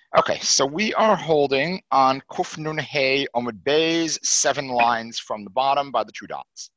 Okay, so we are holding on Kuf Nun Hey Omid Bay's 7 lines from the bottom by the 2 dots.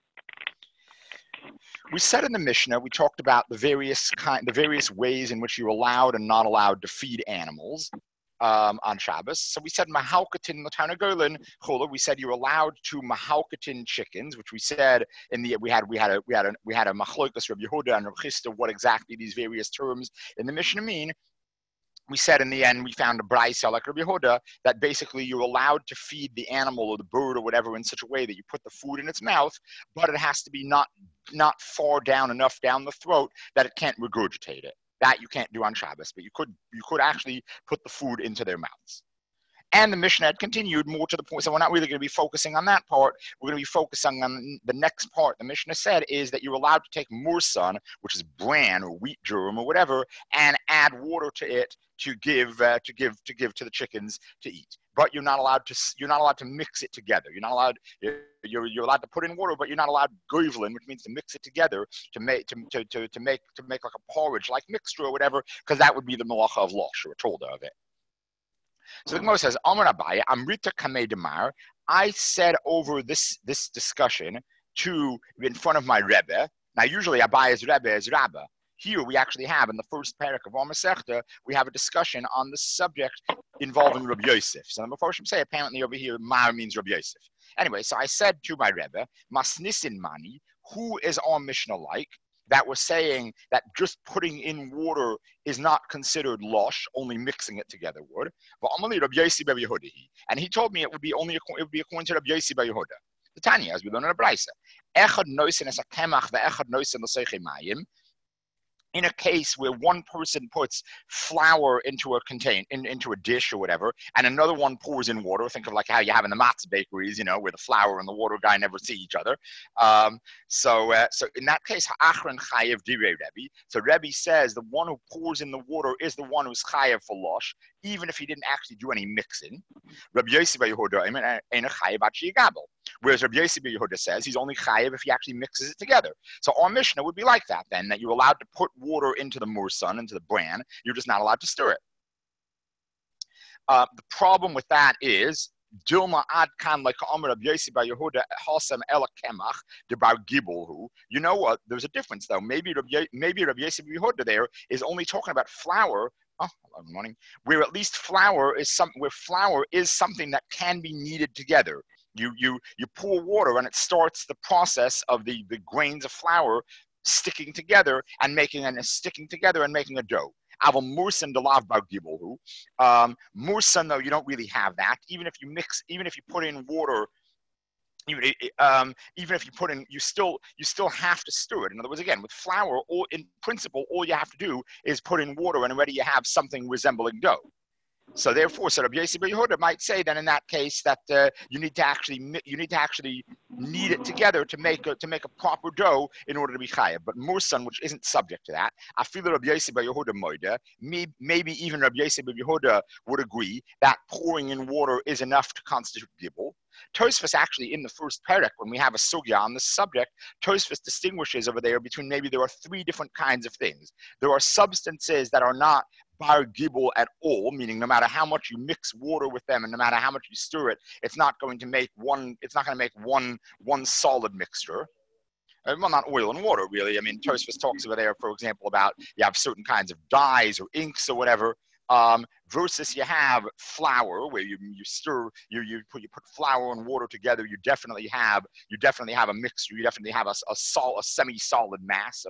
We said in the Mishnah, we talked about the various ways in which you're allowed and not allowed to feed animals on Shabbos. So we said Mahaukatin Latana Chula. We said you're allowed to Mahaukatin chickens, which we said in the we had a Machlokas Rabbi Yehuda and Rabbi Chisda what exactly these various terms in the Mishnah mean. We said in the end, we found a brayso like Rabbi Yehuda that basically you're allowed to feed the animal or the bird or whatever in such a way that you put the food in its mouth, but it has to be not far down enough down the throat that it can't regurgitate it. That you can't do on Shabbos, but you could actually put the food into their mouths. And the Mishnah had continued more to the point, so we're not really going to be focusing on that part. We're going to be focusing on the next part. The Mishnah said is that you're allowed to take mursan, which is bran or wheat germ or whatever, and add water to it to give to the chickens to eat. But you're not allowed to mix it together. You're allowed to put in water, but you're not allowed goivlin, which means to mix it together to make like a porridge like mixture or whatever, because that would be the malacha of losh or a tolda of it. So the Gemara says, Amar Abaye, Amrita Kamei Demar, I said over this discussion in front of my Rebbe. Now, usually Abaye's Rebbe is Rabbah. Here we actually have, in the first parak of our Masechta, we have a discussion on the subject involving Rabbi Yosef. So the Mefarshim say, apparently over here, Mar means Rabbi Yosef. Anyway, so I said to my Rebbe, Masnisin Mani, who is our Mishnah like? That was saying that just putting in water is not considered losh, only mixing it together would. And he told me it would be according to Rabbi Yossi Bar Yehuda. The Tanya, as we learn in the Brisa. Echad noisen es hakemach ve'echad noisen l'seichei mayim. In a case where one person puts flour into a dish or whatever, and another one pours in water. Think of like how you have in the matzah bakeries, where the flour and the water guy never see each other. So in that case, ha'achron chayev direi Rebbe. So Rebbe says the one who pours in the water is the one who's chayev for losh, even if he didn't actually do any mixing. Rabbi Yossi Bar Yehuda ain't a chayev achiyagabel. Whereas Rabbi Yossi Bar Yehuda says he's only chayev if he actually mixes it together. So our Mishnah would be like that then, that you're allowed to put water into the mursan, into the bran, you're just not allowed to stir it. The problem with that is, Dilma ad kan like Rabbi Yossi Bar Yehuda hasam ela kemach debar gibelhu. You know what? There's a difference though. Maybe Rabbi Yossi Bar Yehuda there is only talking about flour. Good morning. Where at least flour is something that can be kneaded together. You pour water and it starts the process of the grains of flour sticking together and making a dough. Aval mursan delav bar gibelhu. Mursan though you don't really have that. Even if you put in water, even if you put in, you still have to stir it. In other words, again, with flour, in principle, all you have to do is put in water, and already you have something resembling dough. So therefore, Rabbi Yossi Bar Yehuda might say that in that case that you need to actually knead it together to make a proper dough in order to be chayav. But mursan, which isn't subject to that, I feel that Rabbi Yossi Bar Yehuda moida, maybe even Rabbi Yossi Bar Yehuda would agree that pouring in water is enough to constitute gibel. Tosfos actually in the first parak, when we have a sugya on this subject, Tosfos distinguishes over there between maybe there are 3 different kinds of things. There are substances that are not bar gibel at all, meaning no matter how much you mix water with them and no matter how much you stir it, it's not going to make one solid mixture. Well, not oil and water, really. I mean, Tosfos talks over there, for example, about you have certain kinds of dyes or inks or whatever, versus you have flour, where you put flour and water together. You definitely have a mixture. You definitely have a semi-solid mass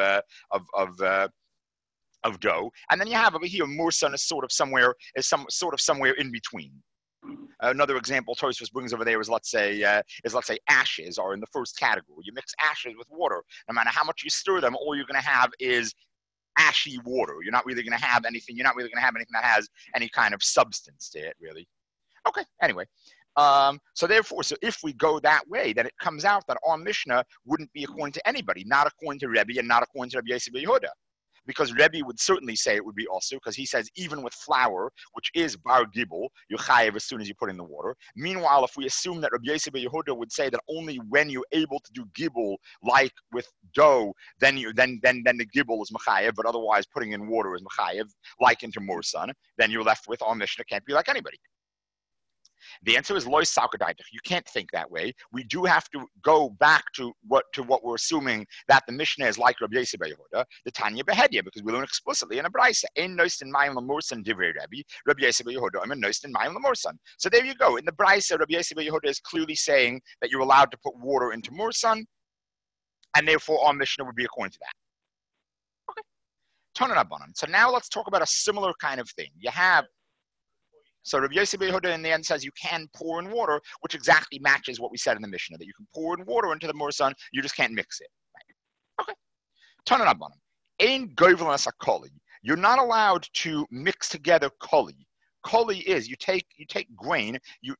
of dough, and then you have over here mursan is sort of somewhere in between. Another example Tosfos brings over there is let's say ashes are in the first category. You mix ashes with water. No matter how much you stir them, all you're going to have is ashy water. You're not really going to have anything that has any kind of substance to it, really. Okay, anyway. So if we go that way, then it comes out that our Mishnah wouldn't be according to anybody, not according to Rebbe and not according to Rabbi Yossi Bar Yehuda. because Rebbe would certainly say it would be also, because he says even with flour, which is bar gibel, you're chayev as soon as you put in the water. Meanwhile, if we assume that Rabbi Yossi ben Yehuda would say that only when you're able to do gibel, like with dough, then the gibel is mechayev, but otherwise putting in water is mechayev, like into Mursan, then you're left with our Mishnah can't be like anybody. The answer is lois salkadaitach. You can't think that way. We do have to go back to what we're assuming that the Mishnah is like Rabbi Yossi ben Yehuda, the Tanya Behedya, because we learn explicitly in a brayse. Ein noisten mayim lamursan divrei Rabbi Yossi ben Yehuda. I'm noisten mayim lamursan. So there you go. In the brayse, Rabbi Yossi ben Yehuda is clearly saying that you're allowed to put water into Mursan, and therefore our Mishnah would be according to that. Okay. Tanan Abanan. So now let's talk about a similar kind of thing. You have. So Rabbi Yossi ben Yehuda in the end says you can pour in water, which exactly matches what we said in the Mishnah, that you can pour in water into the Mursan, you just can't mix it. Right? Okay. Tanan Abanan. Ein govel as a koli. You're not allowed to mix together koli. Koli is you take grain, you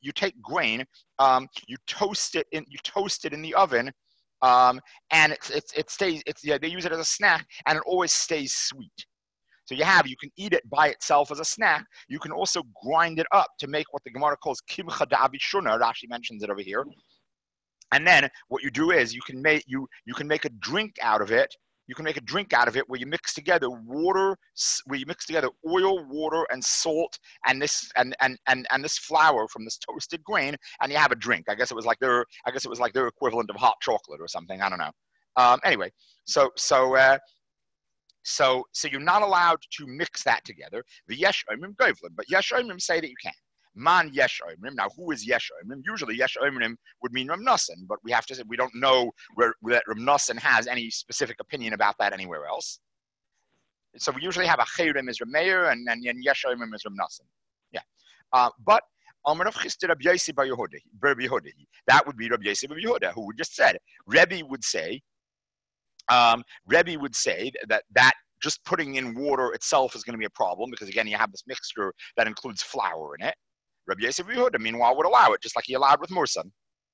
toast it in the oven, and it stays. They use it as a snack, and it always stays sweet. So you can eat it by itself as a snack. You can also grind it up to make what the Gemara calls kimcha da'avishuna. Rashi mentions it over here. And then what you do is you can make a drink out of it. You can make a drink out of it where you mix together oil, water, and salt, and this flour from this toasted grain, and you have a drink. I guess it was like their equivalent of hot chocolate or something. I don't know. Anyway, so you're not allowed to mix that together. The yesh omrim govlin, but yesh omrim say that you can. Man yesh omrim. Now, who is yesh omrim? Usually, yesh omrim would mean Rav Nosson, but we have to say we don't know that Rav Nosson has any specific opinion about that anywhere else. So we usually have a chayrim is Rav Meir and yesh omrim is Rav Nosson. Yeah, but Amar Rav Chisda Rabbi Yossi bar Yehuda. That would be Rabbi Yossi bar Yehuda, who just said. Rebbe would say that just putting in water itself is going to be a problem because, again, you have this mixture that includes flour in it. Rabbi Yossi ben Yehuda, meanwhile, would allow it, just like he allowed with Mursan.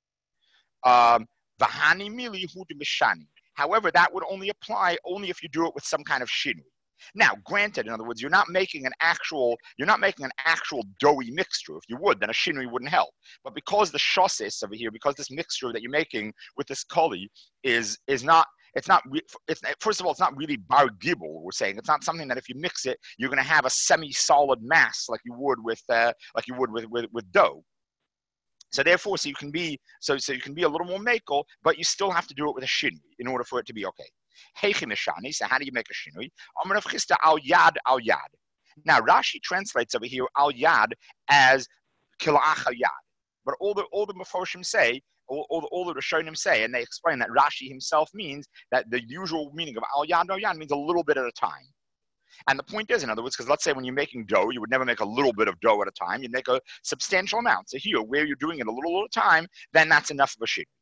V'hani mili hu demishani. However, that would only apply if you do it with some kind of shinui. Now, granted, in other words, you're not making an actual doughy mixture. If you would, then a shinui wouldn't help. But because the shosis over here, because this mixture that you're making with this koli is not. First of all, it's not really bar gibel. We're saying it's not something that if you mix it, you're going to have a semi-solid mass like you would with dough. So therefore, you can be a little more makel, but you still have to do it with a shinui in order for it to be okay. Heichimishani. So how do you make a shinui? Amar Rav Chisda al yad al yad. Now Rashi translates over here al yad as kila'ach al yad, but all the Meforshim say. All the Rishonim say, and they explain that Rashi himself means that the usual meaning of al yad means a little bit at a time. And the point is, in other words, because let's say when you're making dough, you would never make a little bit of dough at a time. You'd make a substantial amount. So here, where you're doing it a little at a time, then that's enough of a shit.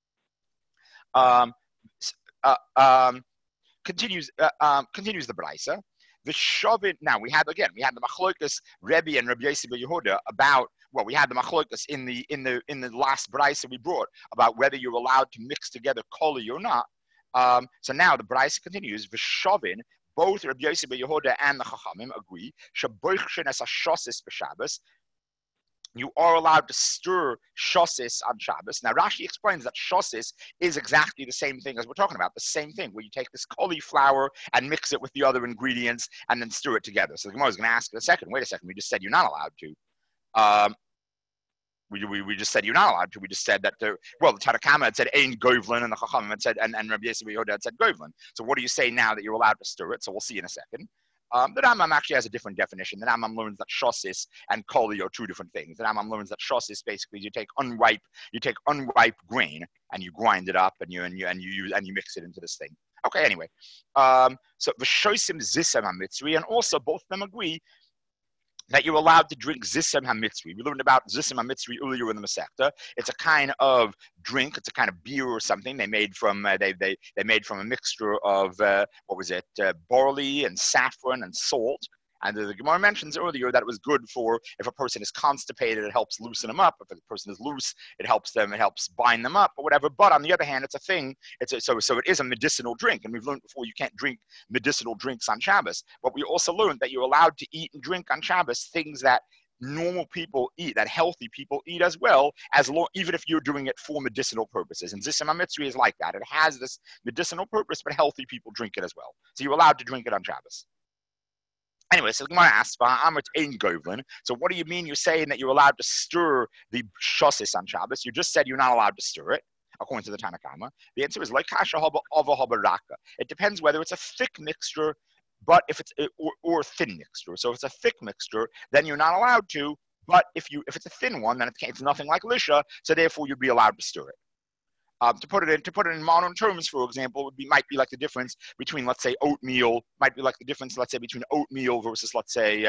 Continues the Braisa. The Shavit. Now we had the Machlokas Rebbe and Rabbi Yossi ben Yehuda about. Well, we had the Machlokas in the last Braisa we brought about whether you're allowed to mix together koli or not. So now the Braisa continues. V'shavin. Both Rabbi Yossi ben Yehuda and the Chachamim agree. Shaboichshin as a shosis b'Shabbos. You are allowed to stir shosis on Shabbos. Now Rashi explains that shosis is exactly the same thing as we're talking about. The same thing where you take this cauliflower and mix it with the other ingredients and then stir it together. So the Gemara is going to ask in a second. Wait a second. We just said you're not allowed to. We just said you're not allowed to. We just said that the Tanakama had said Ein Govlin, and the Chachamim had said, and Rabbi Yossi ben Yehuda had said Govlin. So what do you say now that you're allowed to stir it? So we'll see in a second. The Rambam actually has a different definition. The Rambam learns that shosis and koli are two different things. The Rambam learns that shosis basically you take unripe grain and you grind it up and you mix it into this thing. Okay, anyway. So v'shosim zisem hamitzri, and also both of them agree that you're allowed to drink zisem hamitzri. We learned about zisem hamitzri earlier in the Masechta. It's a kind of drink. It's a kind of beer or something. They made from a mixture of barley and saffron and salt. And the Gemara mentions earlier that it was good for if a person is constipated, it helps loosen them up. If a person is loose, it helps bind them up or whatever. But on the other hand, it's a thing. So it is a medicinal drink. And we've learned before you can't drink medicinal drinks on Shabbos. But we also learned that you're allowed to eat and drink on Shabbos things that normal people eat, that healthy people eat as well, even if you're doing it for medicinal purposes. And Zissim HaMitzri is like that. It has this medicinal purpose, but healthy people drink it as well. So you're allowed to drink it on Shabbos. Anyway, so the Gemara asks, so what do you mean you're saying that you're allowed to stir the shosis on Shabbos? You just said you're not allowed to stir it, according to the Tanna Kama. The answer is like kasha haba ava haba raka. It depends whether it's a thick mixture, but if it's or a thin mixture. So if it's a thick mixture, then you're not allowed to. But if it's a thin one, then it's nothing like lisha. So therefore, you'd be allowed to stir it. To put it in modern terms, for example, might be like the difference between, let's say, oatmeal. Might be like the difference, let's say, between oatmeal versus, let's say,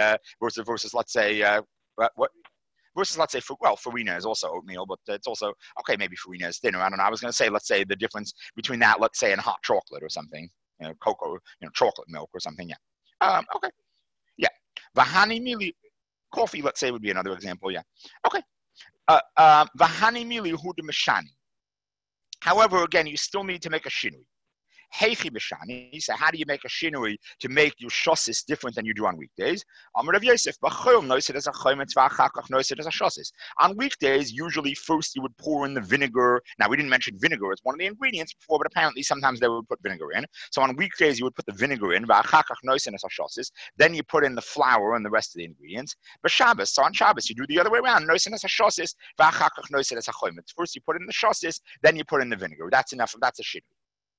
farina is also oatmeal, but it's also okay. Maybe farina is thinner. I don't know. I was going to say, let's say, the difference between that, let's say, and hot chocolate or something. Cocoa, chocolate milk or something. Yeah. Okay. Yeah. Vahani mili, coffee, let's say, would be another example. Yeah. Okay. Vahani mili hu de meshani. However, again, you still need to make a shinui. Heichi b'shani. So how do you make a shinui to make your shosis different than you do on weekdays? Amar Rav Yosef, b'chol noised as a chometz v'achakach noised as a shosis. On weekdays, usually first you would pour in the vinegar. Now, we didn't mention vinegar as one of the ingredients before, but apparently sometimes they would put vinegar in. So on weekdays, you would put the vinegar in, v'achakach noised as a shosis. Then you put in the flour and the rest of the ingredients. But Shabbos, so on Shabbos, you do the other way around. Noised as a shosis, v'achakach noised as a chometz. First you put in the shosis, then you put in the vinegar. That's enough. That's a shinui.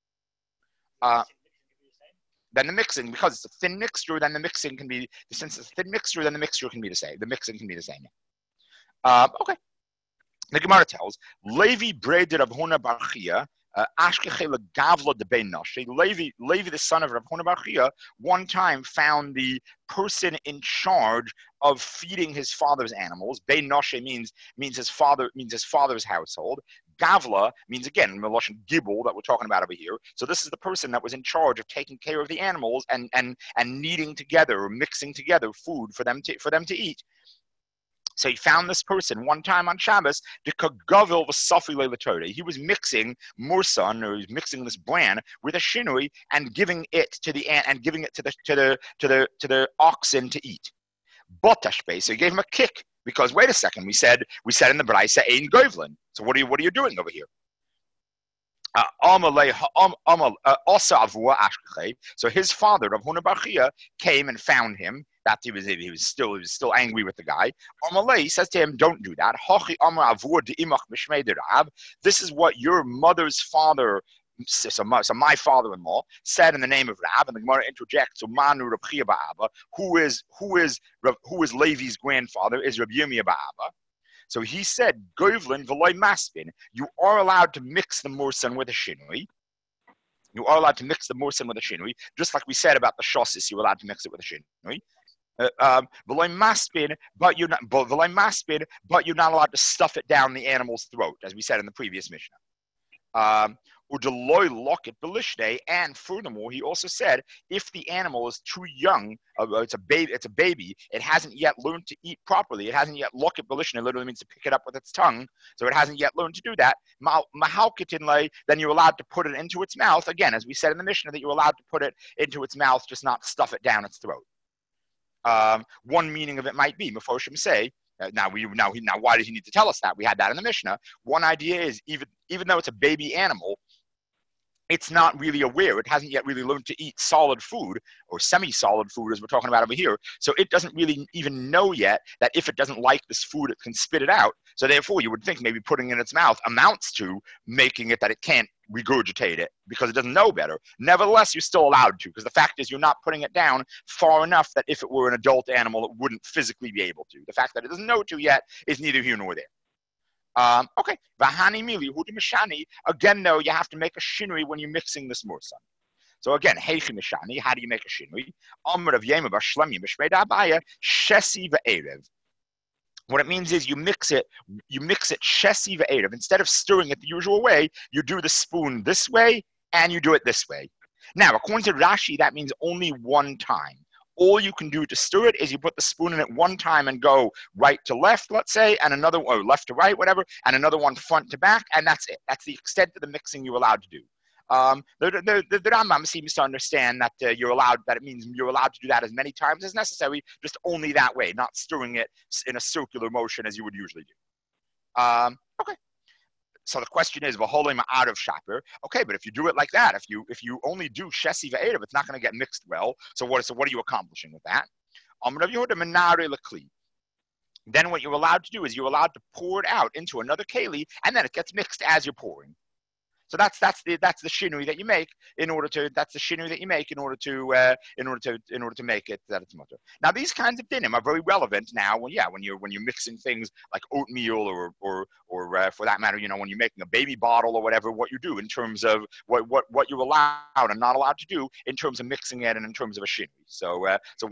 Then the mixing, because it's a thin mixture, then the mixing can be, since it's a thin mixture, then the mixture can be the same. The mixing can be the same. Okay. The Gemara tells, Levi braided Rav Huna bar Chia, Ashkechele Gavla de Ben Noshi. Levi, the son of Rav Huna bar Chia, one time found the person in charge of feeding his father's animals. Ben Noshi means his father's household. Gavla means, again, Meloshin Gibel that we're talking about over here. So this is the person that was in charge of taking care of the animals and kneading together or mixing together food for them to eat. So he found this person one time on Shabbos. He was mixing mursan, or he was mixing this bran with a shinui and giving it to the oxen to eat. Botashbe. So he gave him a kick. Because wait a second, we said in the Braisa ein govlin. So what are you doing over here? So his father, Rav Huna bar Chia, came and found him. That he was still angry with the guy. Amalei says to him, "Don't do that. This is what your mother's father." So my father-in-law said in the name of Rab, and the Gemara interjects, so Manu Rab Chia Ba'aba, who is Levi's grandfather, is Rab Yirmiyah Ba'aba. So he said, Govlin v'loy maspin, you are allowed to mix the mursan with a shinui. You are allowed to mix the mursan with a shinui, just like we said about the shosis, you're allowed to mix it with a shinui. V'loy maspin, but you're not allowed to stuff it down the animal's throat, as we said in the previous Mishnah. And furthermore, he also said, if the animal is too young, it's a baby, it hasn't yet learned to eat properly, it hasn't yet looked at belishne, it literally means to pick it up with its tongue, so it hasn't yet learned to do that, then you're allowed to put it into its mouth, again, as we said in the Mishnah, that you're allowed to put it into its mouth, just not stuff it down its throat. One meaning of it might be, Mefoshim say, now why did he need to tell us that? We had that in the Mishnah. One idea is, even though it's a baby animal, it's not really aware. It hasn't yet really learned to eat solid food or semi-solid food, as we're talking about over here. So it doesn't really even know yet that if it doesn't like this food, it can spit it out. So therefore, you would think maybe putting it in its mouth amounts to making it that it can't regurgitate it because it doesn't know better. Nevertheless, you're still allowed to, because the fact is you're not putting it down far enough that if it were an adult animal, it wouldn't physically be able to. The fact that it doesn't know to yet is neither here nor there. Okay. Vahani mili hudim mishani. Again, though, you have to make a shinui when you're mixing this mursan. So again, heichi mishani. How do you make a shinui? Amr of yema bashlemi mishmeida abaya shesi ve'erev. What it means is you mix it shesi ve'erev. Instead of stirring it the usual way, you do the spoon this way and you do it this way. Now, according to Rashi, that means only one time. All you can do to stir it is you put the spoon in it one time and go right to left, let's say, and another, or left to right, whatever, and another one front to back, and that's it. That's the extent of the mixing you're allowed to do. The Rambam seems to understand that it means you're allowed to do that as many times as necessary, just only that way, not stirring it in a circular motion as you would usually do. Okay. So the question is, v'holim out of shaper. Okay, but if you do it like that, if you only do shesi ve'erev, it's not going to get mixed well. So what are you accomplishing with that? Then what you're allowed to do is you're allowed to pour it out into another keli, and then it gets mixed as you're pouring. So that's the shinui that you make in order to make it that it's mutter. Now these kinds of dinim are very relevant now when you're mixing things like oatmeal or for that matter, when you're making a baby bottle or whatever, what you do in terms of what you're allowed and not allowed to do in terms of mixing it and in terms of a shinui. So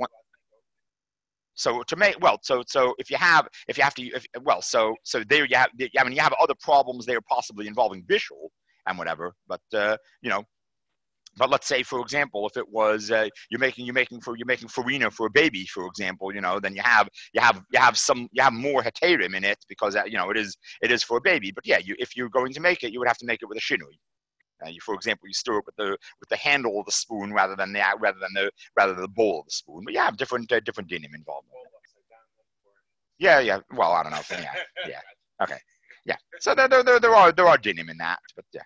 there you have other problems there possibly involving bishul and whatever, but but let's say, for example, if it was you're making farina for a baby, for example, then you have more heterim in it because it is for a baby. But yeah, if you're going to make it, you would have to make it with a shinui. For example, you stir it with the handle of the spoon rather than the bowl of the spoon. But you have different dinim involved. Yeah. Well, I don't know. Yeah. Okay. Yeah. So there are dinim in that, but yeah.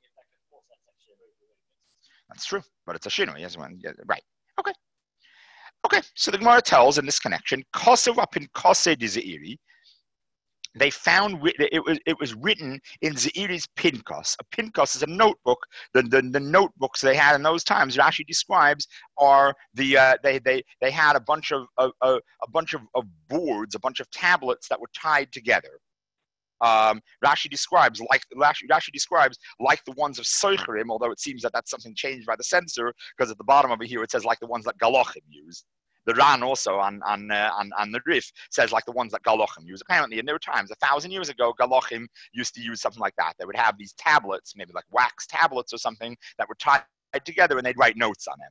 That's true, but it's a shinui, yes, one. Yeah, right. Okay. So the Gemara tells in this connection, kosev apin kose de zeiri. They found it was written in Zeiri's Pinkos. A Pinkos is a notebook. The notebooks they had in those times, Rashi describes, are they had a bunch of boards, a bunch of tablets that were tied together. Rashi describes like the ones of Soicherim, although it seems that that's something changed by the censor, because at the bottom over here it says like the ones that Galachim used. The Ran also on the Rif says like the ones that Galachim use. Apparently, in their times, 1,000 years ago, Galachim used to use something like that. They would have these tablets, maybe like wax tablets or something, that were tied together, and they'd write notes on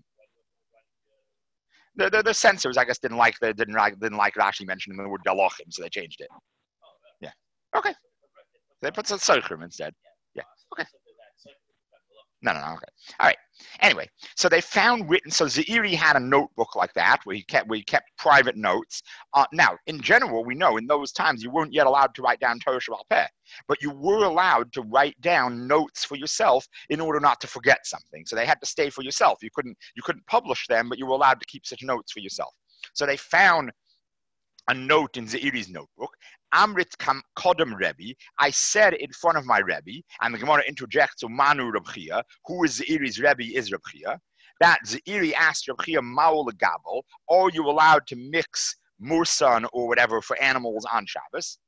them. The censors, I guess, didn't like Rashi mentioning the word Galachim, so they changed it. Yeah. Okay. They put some Soicherim instead. Yeah. Okay. No. Okay. All right. Anyway, so they found written. So Zeiri had a notebook like that where he kept private notes. Now, in general, we know in those times you weren't yet allowed to write down Torah Sheba'al Peh, but you were allowed to write down notes for yourself in order not to forget something. So they had to stay for yourself. You couldn't publish them, but you were allowed to keep such notes for yourself. So they found a note in Zeiri's notebook. Amrit Kodem Rebbe, I said in front of my Rebbe, and the Gemara interjects, so Manu Reb Chia, who is Zeiri's Rebbe is Reb Chia, that Zeiri asked Reb Chia, Maul Gabel, are you allowed to mix mursan or whatever for animals on Shabbos?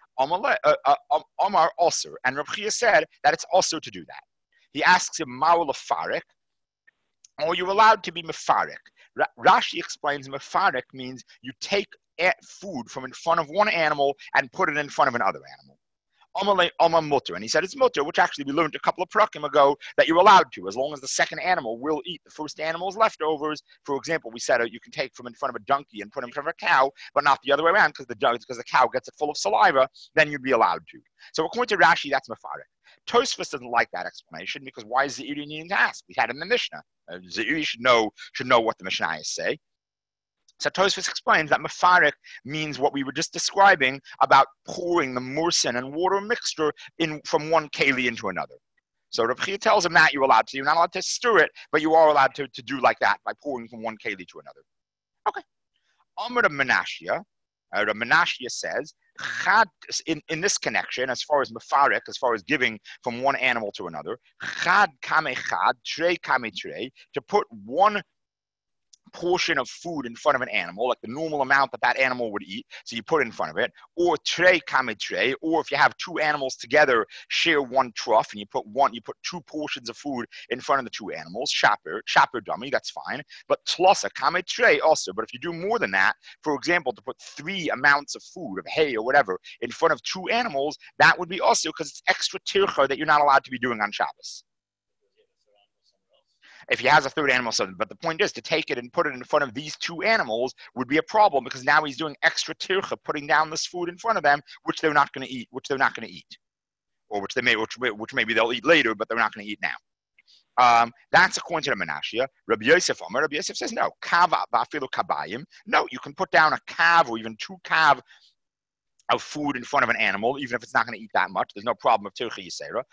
Omar Osir, and Reb Chia said that it's also to do that. He asks him, Maul Mefarek, are you allowed to be Mefarek? Rashi explains Mefarek means you take food from in front of one animal and put it in front of another animal. Mutter, and he said it's mutter, which actually we learned a couple of prakim ago that you're allowed to, as long as the second animal will eat the first animal's leftovers. For example, we said you can take from in front of a donkey and put in front of a cow, but not the other way around because the cow gets it full of saliva. Then you'd be allowed to. So according to Rashi, that's mefarek. Tosfos doesn't like that explanation because why is Zeiri needing to ask? We had it in the Mishnah. Zeiri should know what the Mishnayos say. So Tosfos explains that mefarek means what we were just describing about pouring the mursin and water mixture from one keli into another. So Reb Chia tells him that you're allowed to. You're not allowed to stir it, but you are allowed to do like that by pouring from one keli to another. Okay. Amr Menashia, Menashia says, in this connection, as far as mefarek, as far as giving from one animal to another, chad kame chad, trei kame trei, to put one portion of food in front of an animal, like the normal amount that animal would eat, so you put it in front of it, or trei kame trei, or if you have two animals together share one trough and you put two portions of food in front of the two animals, shaper dummy, that's fine, but tlosa kame trei also. But if you do more than that, for example, to put 3 amounts of food, of hay or whatever, in front of 2 animals, that would be also because it's extra tircha that you're not allowed to be doing on Shabbos. If he has a third animal, so but the point is to take it and put it in front of these two animals would be a problem because now he's doing extra tircha, putting down this food in front of them, which they're not going to eat, or which maybe they'll eat later, but they're not going to eat now. That's according to the Menashia. Rabbi Yosef says no. Kava ba'afilu kabayim. No, you can put down a kav or even two kav of food in front of an animal, even if it's not going to eat that much. There's no problem of tircha yisera.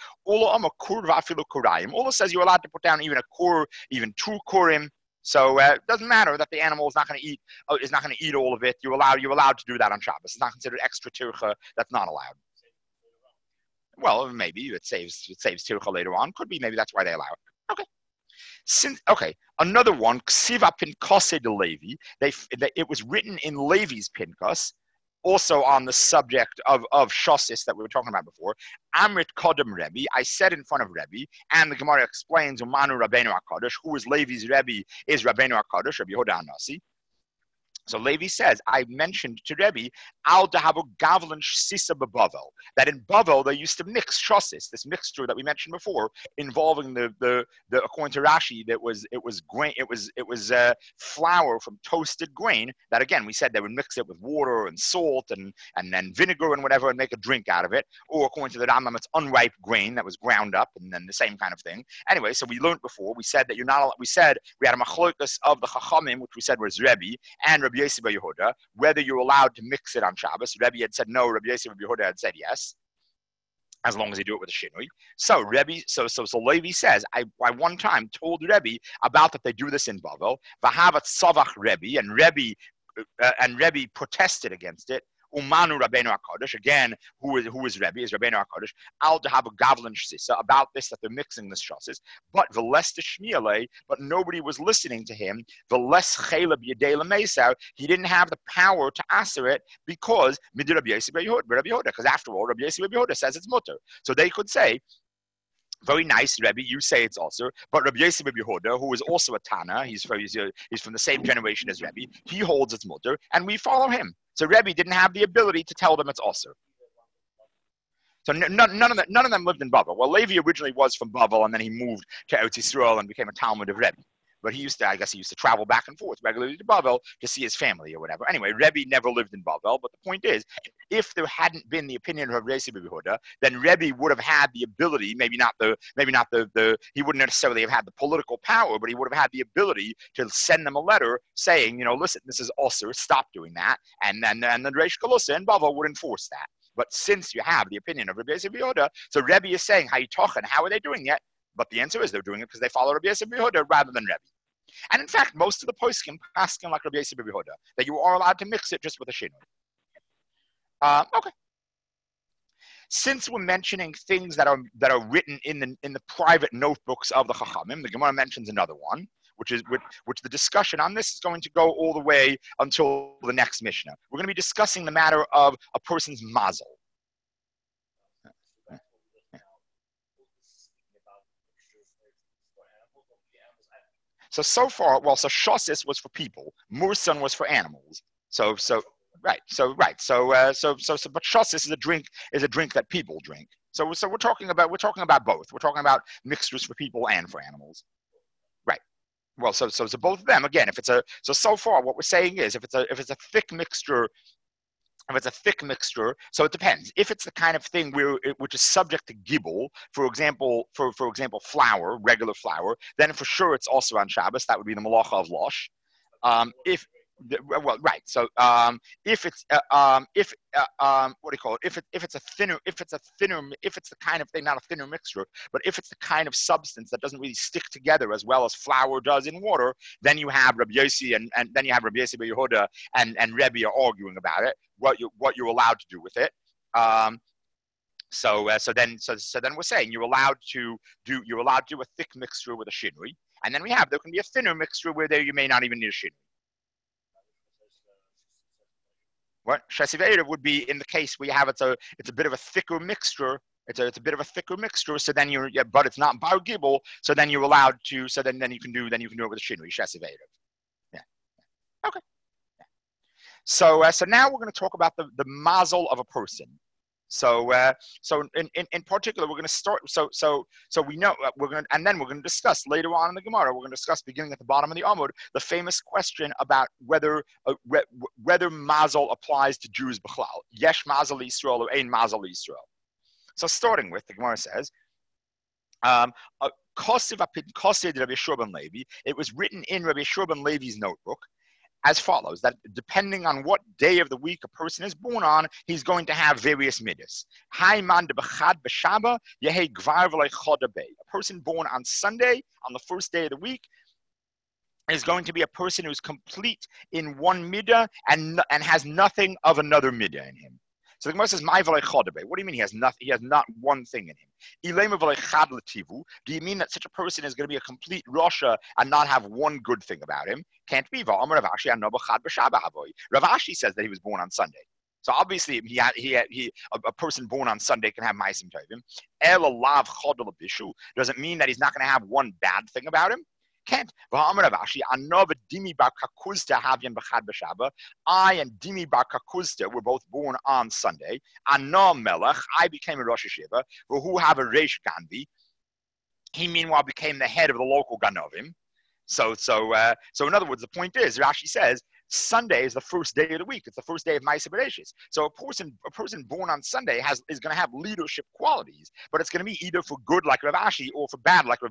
Ola says you're allowed to put down even a kur, even two kurim. So it doesn't matter that the animal is not going to eat all of it. You're allowed to do that on Shabbos. It's not considered extra tircha. That's not allowed. Well, maybe it saves tircha later on. Could be maybe that's why they allow it. Okay. Another one, Ksiva Pinkase de Levi. It was written in Levi's Pinkas, also on the subject of Shosis that we were talking about before. Amrit Kodem Rebbe, I said in front of Rebbe, and the Gemara explains, Umanu Rabbeinu HaKadosh, who is Levi's Rebbe, is Rabbeinu HaKadosh, Rabbi Yehuda HaNasi. So Levi says, I mentioned to Rebbe, Al Dahabu Gavlin Sisa Bavel, that in Bavel they used to mix shosis, this mixture that we mentioned before, involving the according to Rashi, it was grain, it was flour from toasted grain. That again we said they would mix it with water and salt and then vinegar and whatever and make a drink out of it. Or according to the Rambam, it's unripe grain that was ground up and then the same kind of thing. Anyway, so we learned before. We said that you're not. We said we had a machlokas of the Chachamim, which we said was Rebbe and Rabbi Yosef bar Yehuda, whether you're allowed to mix it on Shabbos. Rebbe had said no, Rabbi Yosef bar Yehuda had said yes, as long as you do it with a shinui. So Levi says, I one time told Rebbe about that they do this in Bavel. Vahavat Savach Rebbe, and Rebbe protested against it. Umanu Rabbeinu HaKadosh, again, who is Rebbe, is Rabbeinu HaKadosh, Al Dahabu Gavlin Shisa, about this, that they're mixing this shosis, but but nobody was listening to him. He didn't have the power to answer it because because after all, Rabbi Yosef bar Yehuda says it's mutter. So they could say, very nice, Rebbe, you say it's also, but Rabbi Yosef bar Yehuda, who is also a Tana, he's from the same generation as Rebbe, he holds its mutter, and we follow him. So Rebbe didn't have the ability to tell them it's also. So none of them lived in Bavel. Well, Levi originally was from Bavel, and then he moved to Eretz Yisrael and became a Talmud of Rebbe. But he used to travel back and forth regularly to Bavel to see his family or whatever. Anyway, Rebbe never lived in Bavel. But the point is, if there hadn't been the opinion of Rabbi Yosef bar Yehuda, then Rebbe would have had the ability, maybe not the he wouldn't necessarily have had the political power, but he would have had the ability to send them a letter saying, listen, this is also stop doing that, and then the Reish Galusa in Bavel would enforce that. But since you have the opinion of Rabbi Yosef bar Yehuda, so Rebbe is saying, how are they doing it? But the answer is they're doing it because they follow Rabbi Yosef bar Yehuda rather than Rebbe. And in fact, most of the poskim asking like Rabbi Yosef bar Yehuda, that you are allowed to mix it just with a shinui. Okay. Since we're mentioning things that are written in the private notebooks of the Chachamim, the Gemara mentions another one, which the discussion on this is going to go all the way until the next Mishnah. We're going to be discussing the matter of a person's mazel. So far, so shosis was for people, mursan was for animals. But shosis is a drink that people drink. So we're talking about both. We're talking about mixtures for people and for animals. Right. Well, so both of them. Again, so far what we're saying is if it's a thick mixture. If it's a thick mixture, so it depends. If it's the kind of thing which is subject to gibel, for example, flour, regular flour, then for sure it's also on Shabbos. That would be the malacha of losh. If it's what do you call it? If it's the kind of thing, not a thinner mixture, but if it's the kind of substance that doesn't really stick together as well as flour does in water, then you have Rabbi Yossi and then you have Rabbi Yossi bar Yehuda and Rebbe are arguing about it, what you're allowed to do with it. So then we're saying you're allowed to do a thick mixture with a shinui, and then there can be a thinner mixture where you may not even need a shinui. What Shesiv would be in the case where you have it's a bit of a thicker mixture. It's a bit of a thicker mixture. So then but it's not bar gibel. So then you're allowed to. So then you can do it with a shinui Shesiv. Yeah. Okay. Yeah. So now we're going to talk about the mazel of a person. So in particular, we're going to start. So we know we're going, and then we're going to discuss later on in the Gemara. We're going to discuss beginning at the bottom of the Amud the famous question about whether Mazel applies to Jews b'chlal. Yesh Mazel Yisrael or Ein Mazel Yisrael. So starting with the Gemara says. Kosiv Rabbi Yeshua ben Levi. It was written in Rabbi Yeshua ben Levi's notebook as follows: that depending on what day of the week a person is born on, he's going to have various midas. A person born on Sunday, on the first day of the week, is going to be a person who's complete in one midah and has nothing of another midah in him. So the Gemara says, "My v'lei chodabe." What do you mean he has nothing? He has not one thing in him. Ilema v'lei chad l'tivu. Do you mean that such a person is going to be a complete Rasha and not have one good thing about him? Can't be. V'amar Rav Ashi anoba chad b'shaba havoy. Rav Ashi says that he was born on Sunday. So obviously, a person born on Sunday can have ma'asim tovim. El alav chod l'bishu doesn't mean that he's not going to have one bad thing about him. Can't. I and Dimi bar Kakuzta were both born on Sunday. Ano Melech, I became a Rosh Hashiva, who have a Reish Ganvi. He meanwhile became the head of the local Ganovim. So in other words, the point is, Rashi says, Sunday is the first day of the week. It's the first day of Ma'aseh Bereshis. So a person born on Sunday is going to have leadership qualities, but it's going to be either for good like Rav Ashi or for bad like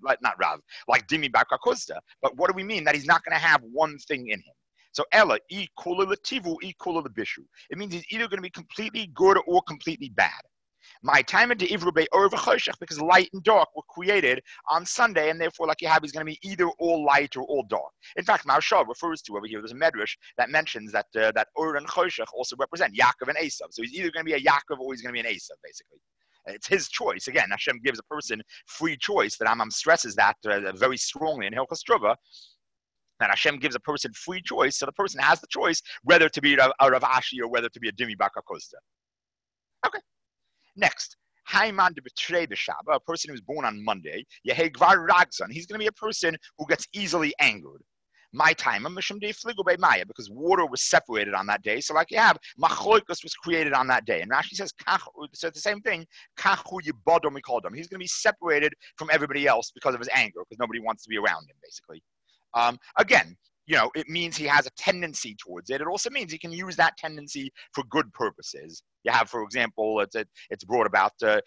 Dimi bar Kakuzta. But what do we mean? That he's not going to have one thing in him. So Ella, kula letivu, kula lebishu. It means he's either going to be completely good or completely bad. My time into Ivru Bei Or v'Choshech, because light and dark were created on Sunday, and therefore, like you have, he's going to be either all light or all dark. In fact, Maharsha refers to over here. There's a medrash that mentions that Or and Choshech also represent Yaakov and Esav. So he's either going to be a Yaakov or he's going to be an Esav, basically. It's his choice. Again, Hashem gives a person free choice. That Rambam stresses that very strongly in Hilchos Truvah. That Hashem gives a person free choice, so the person has the choice whether to be a Rav Ashi or whether to be a Dimi bar Kakuzta. Okay. Next, Haiman de Betrei B'Shaba, a person who's born on Monday, Yehei Gvar Ragzon, he's going to be a person who gets easily angered. My time, because water was separated on that day. So like you have, Machloikus was created on that day. And Rashi says, so it's the same thing, Kachu Yibodom, we called him. He's going to be separated from everybody else because of his anger, because nobody wants to be around him, basically. Again, it means he has a tendency towards it. It also means he can use that tendency for good purposes. You have, for example, it's brought about David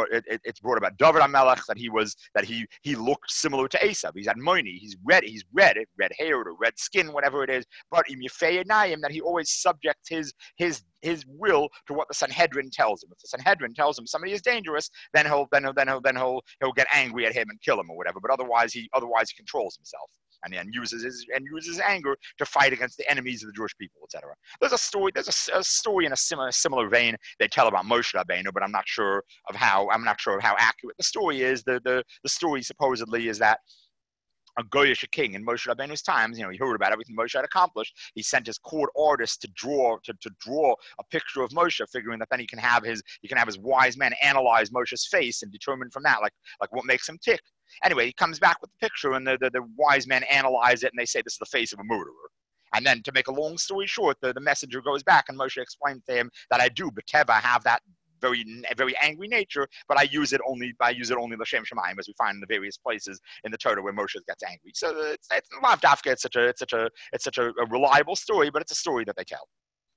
HaMelech that he looked similar to Esav. He's Admoni, he's red haired or red skin, whatever it is. But in Yefei Einayim, that he always subjects his will to what the Sanhedrin tells him. If the Sanhedrin tells him somebody is dangerous, then he'll get angry at him and kill him or whatever. But otherwise he controls himself. And uses his anger to fight against the enemies of the Jewish people, etc. There's a story in a similar vein they tell about Moshe Rabbeinu, but I'm not sure of how accurate the story is. The story supposedly is that a Goyish king in Moshe Rabbeinu's times, he heard about everything Moshe had accomplished. He sent his court artist to draw a picture of Moshe, figuring that then he can have his wise men analyze Moshe's face and determine from that like what makes him tick. Anyway, he comes back with the picture, and the wise men analyze it, and they say this is the face of a murderer. And then, to make a long story short, the messenger goes back, and Moshe explains to him that I do, B'teva, have that very, very angry nature, but I use it only l'shem shamayim, as we find in the various places in the Torah where Moshe gets angry. So it's lav dafka. It's such a reliable story, but it's a story that they tell.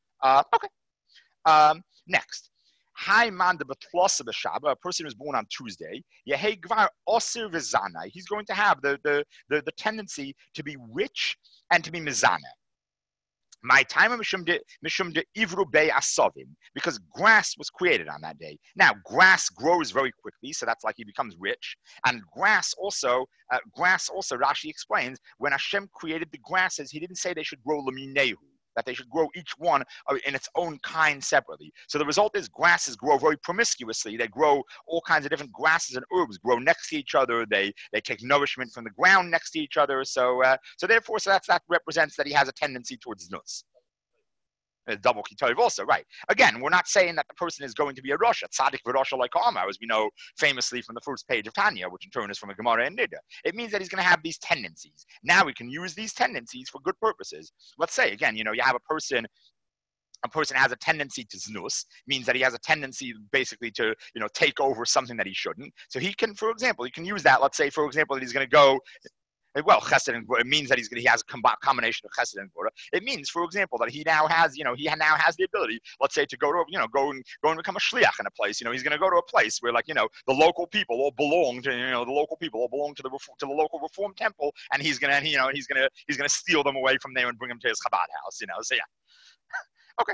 Okay. Next. Hi man de betlosa b'Shabbat, a person who's born on Tuesday, Yehei Gvar Osir v'Zana. He's going to have the tendency to be rich and to be mizana. My time mishum de ivru bei asovim, because grass was created on that day. Now grass grows very quickly, so that's like he becomes rich. And grass also Rashi explains, when Hashem created the grasses, he didn't say they should grow leminehu, that they should grow each one in its own kind separately. So the result is grasses grow very promiscuously. They grow all kinds of different grasses and herbs grow next to each other. They take nourishment from the ground next to each other. So that represents that he has a tendency towards nus. Double kitov also, right? Again, we're not saying that the person is going to be a Rosh, a tzaddik v'Rosh like Amar, as we know famously from the first page of Tanya, which in turn is from a Gemara and Nida. It means that he's going to have these tendencies. Now we can use these tendencies for good purposes. Let's say, again, you have a person a person has a tendency to znus, means that he has a tendency basically to, take over something that he shouldn't. So he can, for example, he can use that. Let's say, for example, that he's going to go. Well, chesed and it means that he has a combination of chesed and gvura. It means, for example, that he now has, he now has the ability, let's say, to go to, go and become a shliach in a place. He's going to go to a place where, the local people all belong to, to the local Reform temple, and he's going to steal them away from there and bring them to his Chabad house. So yeah. Okay.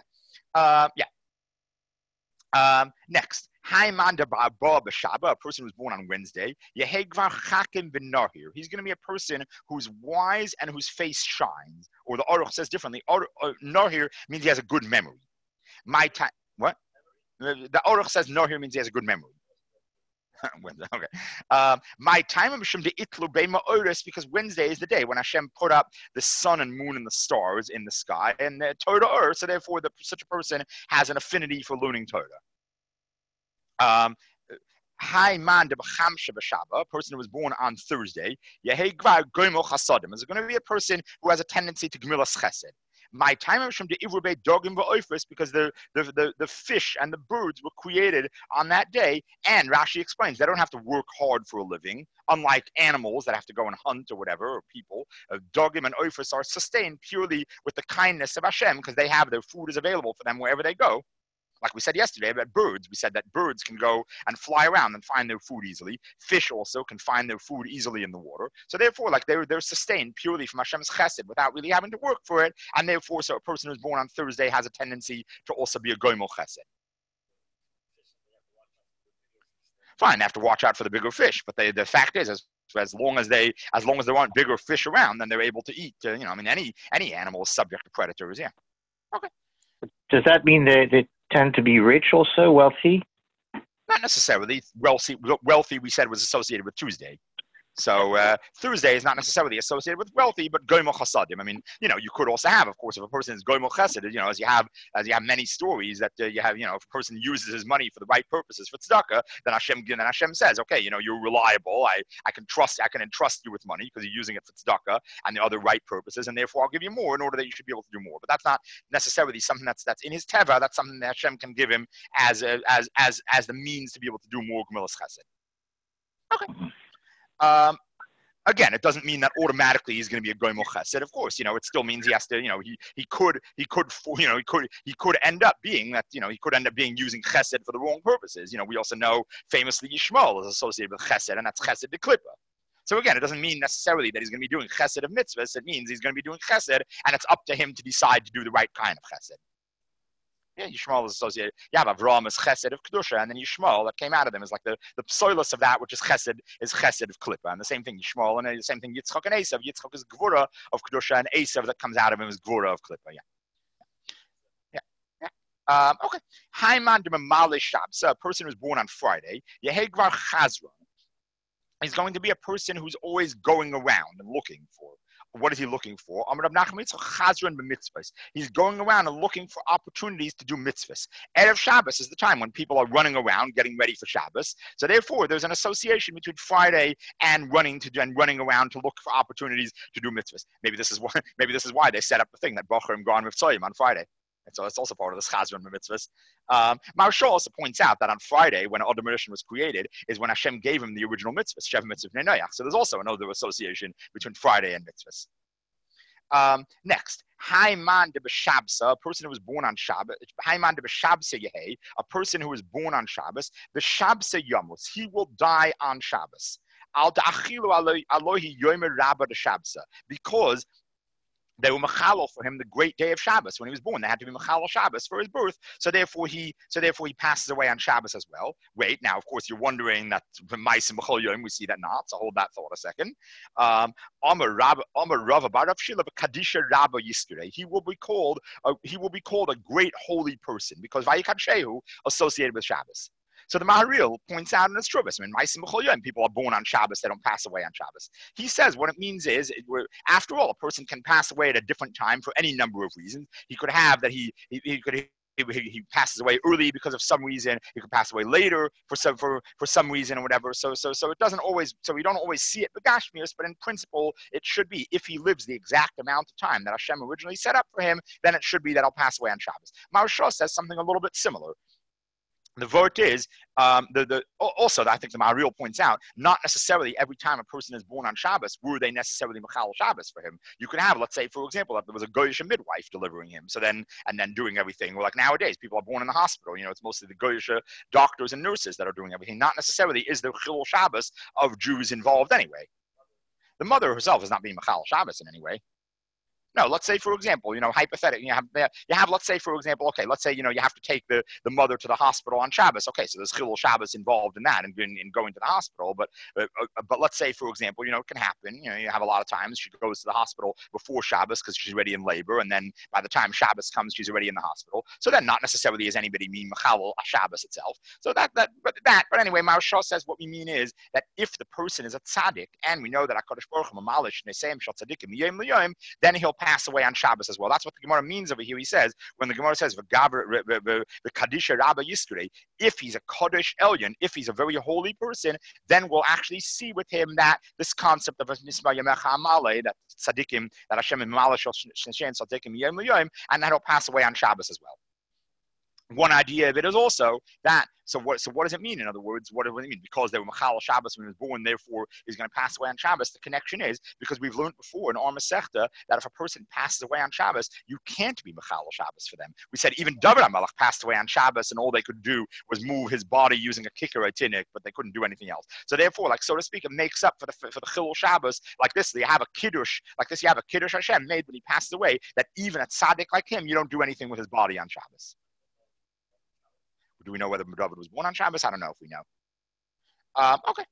Next. A person who's born on Wednesday. He's going to be a person who's wise and whose face shines. Or the Aruch says differently. Nahir means he has a good memory. What? The Aruch says Nahir means he has a good memory. Okay. My time because Wednesday is the day when Hashem put up the sun and moon and the stars in the sky and the Torah. So therefore, such a person has an affinity for learning Torah. A person who was born on Thursday, is going to be a person who has a tendency to gemilas chesed. My time because the fish and the birds were created on that day, and Rashi explains they don't have to work hard for a living, unlike animals that have to go and hunt or whatever, or people. Dogim and oifus are sustained purely with the kindness of Hashem because they have their food is available for them wherever they go. Like we said yesterday about birds, we said that birds can go and fly around and find their food easily. Fish also can find their food easily in the water. So therefore, they're sustained purely from Hashem's chesed without really having to work for it. And therefore, so a person who's born on Thursday has a tendency to also be a goimel chesed. Fine, they have to watch out for the bigger fish. But the fact is, as long as there aren't bigger fish around, then they're able to eat. Any animal is subject to predators. Yeah. Okay. Does that mean they tend to be rich also, wealthy? Not necessarily. Wealthy, we said, was associated with Tuesday. So Thursday is not necessarily associated with wealthy, but goimel chasadim. You could also have, of course, if a person is goimel chesed, as you have many stories that you have, if a person uses his money for the right purposes for tzedakah, then Hashem says, okay, you're reliable. I can entrust you with money because you're using it for tzedakah and the other right purposes, and therefore I'll give you more in order that you should be able to do more. But that's not necessarily something that's in his teva. That's something that Hashem can give him as the means to be able to do more gemilas chesed. Okay. Again, it doesn't mean that automatically he's going to be a goimel chesed. Of course, it still means he has to, he could end up being that, he could end up being using chesed for the wrong purposes. We also know famously Yishmael is associated with chesed, and that's chesed de klippa. So again, it doesn't mean necessarily that he's going to be doing chesed of mitzvahs. It means he's going to be doing chesed, and it's up to him to decide to do the right kind of chesed. Yeah, Yishmael is associated. You have Avraham as chesed of kedusha, and then Yishmael that came out of them is like the psoilus of that, which is chesed of klippa. And the same thing Yishmael, and the same thing Yitzchak and Esav. Yitzchak is gvura of kedusha, and Esav that comes out of him is gvura of klippa. Yeah. Okay. Haiman de Mamale Shabsa, a person who's born on Friday. Yehegvar Chazra. He's going to be a person who's always going around and looking for. What is he looking for? He's going around and looking for opportunities to do mitzvahs. Erev Shabbos is the time when people are running around getting ready for Shabbos. So therefore, there's an association between Friday and running around to look for opportunities to do mitzvahs. Maybe this is why they set up the thing that Bocherim Gan Mitzvayim on Friday. And so it's also part of this Chazron mitzvahs. Maharsha also points out that on Friday, when Adam Rishon was created, is when Hashem gave him the original mitzvahs, Shev Mitzvah Bnei Noach. So there's also another association between Friday and mitzvahs. Next, Haiman de B'Shabsa, a person who was born on Shabbos. Haiman de B'Shabsa Yehi, a person who was born on Shabbos. B'Shabsa Yamus, he will die on Shabbos. Al Da'achilu Alohi Yomer Rabba de Shabsa, because they were mechalel for him the great day of Shabbos when he was born. They had to be mechalel Shabbos for his birth. So therefore he passes away on Shabbos as well. Wait, now of course you're wondering that from Ma'asim B'chol Yom we see that not. So hold that thought a second. Amar Rava Barav Shila Kadisha Rabba Yiskirei. He will be called a great holy person because Vayikad Shehu associated with Shabbos. So the Maharil points out in his Trubus, Ma'asim B'chol Yom, people are born on Shabbos, they don't pass away on Shabbos. He says what it means is, after all, a person can pass away at a different time for any number of reasons. He could have that he could he passes away early because of some reason. He could pass away later for some reason or whatever. So it doesn't always. So we don't always see it begashmius, but in principle, it should be if he lives the exact amount of time that Hashem originally set up for him, then it should be that I'll pass away on Shabbos. Maharsha says something a little bit similar. The vort is also, I think the Maharil points out, not necessarily every time a person is born on Shabbos were they necessarily Machal Shabbos for him. You could have, let's say, for example, if there was a Goyish midwife delivering him, so then doing everything. Or like nowadays, people are born in the hospital. It's mostly the Goyish doctors and nurses that are doing everything. Not necessarily is there Chilul Shabbos of Jews involved anyway. The mother herself is not being Machal Shabbos in any way. No, let's say, for example, hypothetically, you have, let's say, for example, okay, let's say, you have to take the mother to the hospital on Shabbos. Okay, so there's Chilul Shabbos involved in that and in going to the hospital. But let's say, for example, it can happen. You have a lot of times she goes to the hospital before Shabbos because she's already in labor. And then by the time Shabbos comes, she's already in the hospital. So then not necessarily is anybody mean Mechalel Shabbos itself. So but anyway, Maharsha says what we mean is that if the person is a tzaddik, and we know that HaKadosh Baruch Hu Mamalish Neseim Shal Tzaddikim Yom L'Yom, then he'll pass away on Shabbos as well. That's what the Gemara means over here. He says, when the Gemara says, the Kadisha Rabba Yiskurei, if he's a Kaddish Elyon, if he's a very holy person, then we'll actually see with him that this concept of Nisma Yamecha Amale, that Tzadikim, that Hashem and Malash Shem Tzadikim Yom L'Yom, and that he'll pass away on Shabbos as well. One idea of it is also that, so what does it mean? In other words, what does it mean? Because they were Machal Shabbos when he was born, therefore he's going to pass away on Shabbos. The connection is, because we've learned before in Or Masechta that if a person passes away on Shabbos, you can't be Machal Shabbos for them. We said even David HaMelech passed away on Shabbos, and all they could do was move his body using a kicker atinik, but they couldn't do anything else. So therefore, like so to speak, it makes up for the Chilul Shabbos like this. You have a Kiddush, like this, you have a Kiddush Hashem made when he passes away, that even a tzaddik like him, you don't do anything with his body on Shabbos. Do we know whether David was born on Shabbos? I don't know if we know. Okay.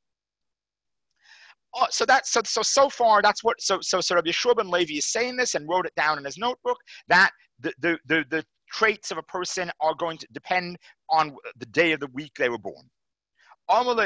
So far that's what Rabbi Yeshua ben Levi is saying this and wrote it down in his notebook, that the traits of a person are going to depend on the day of the week they were born. So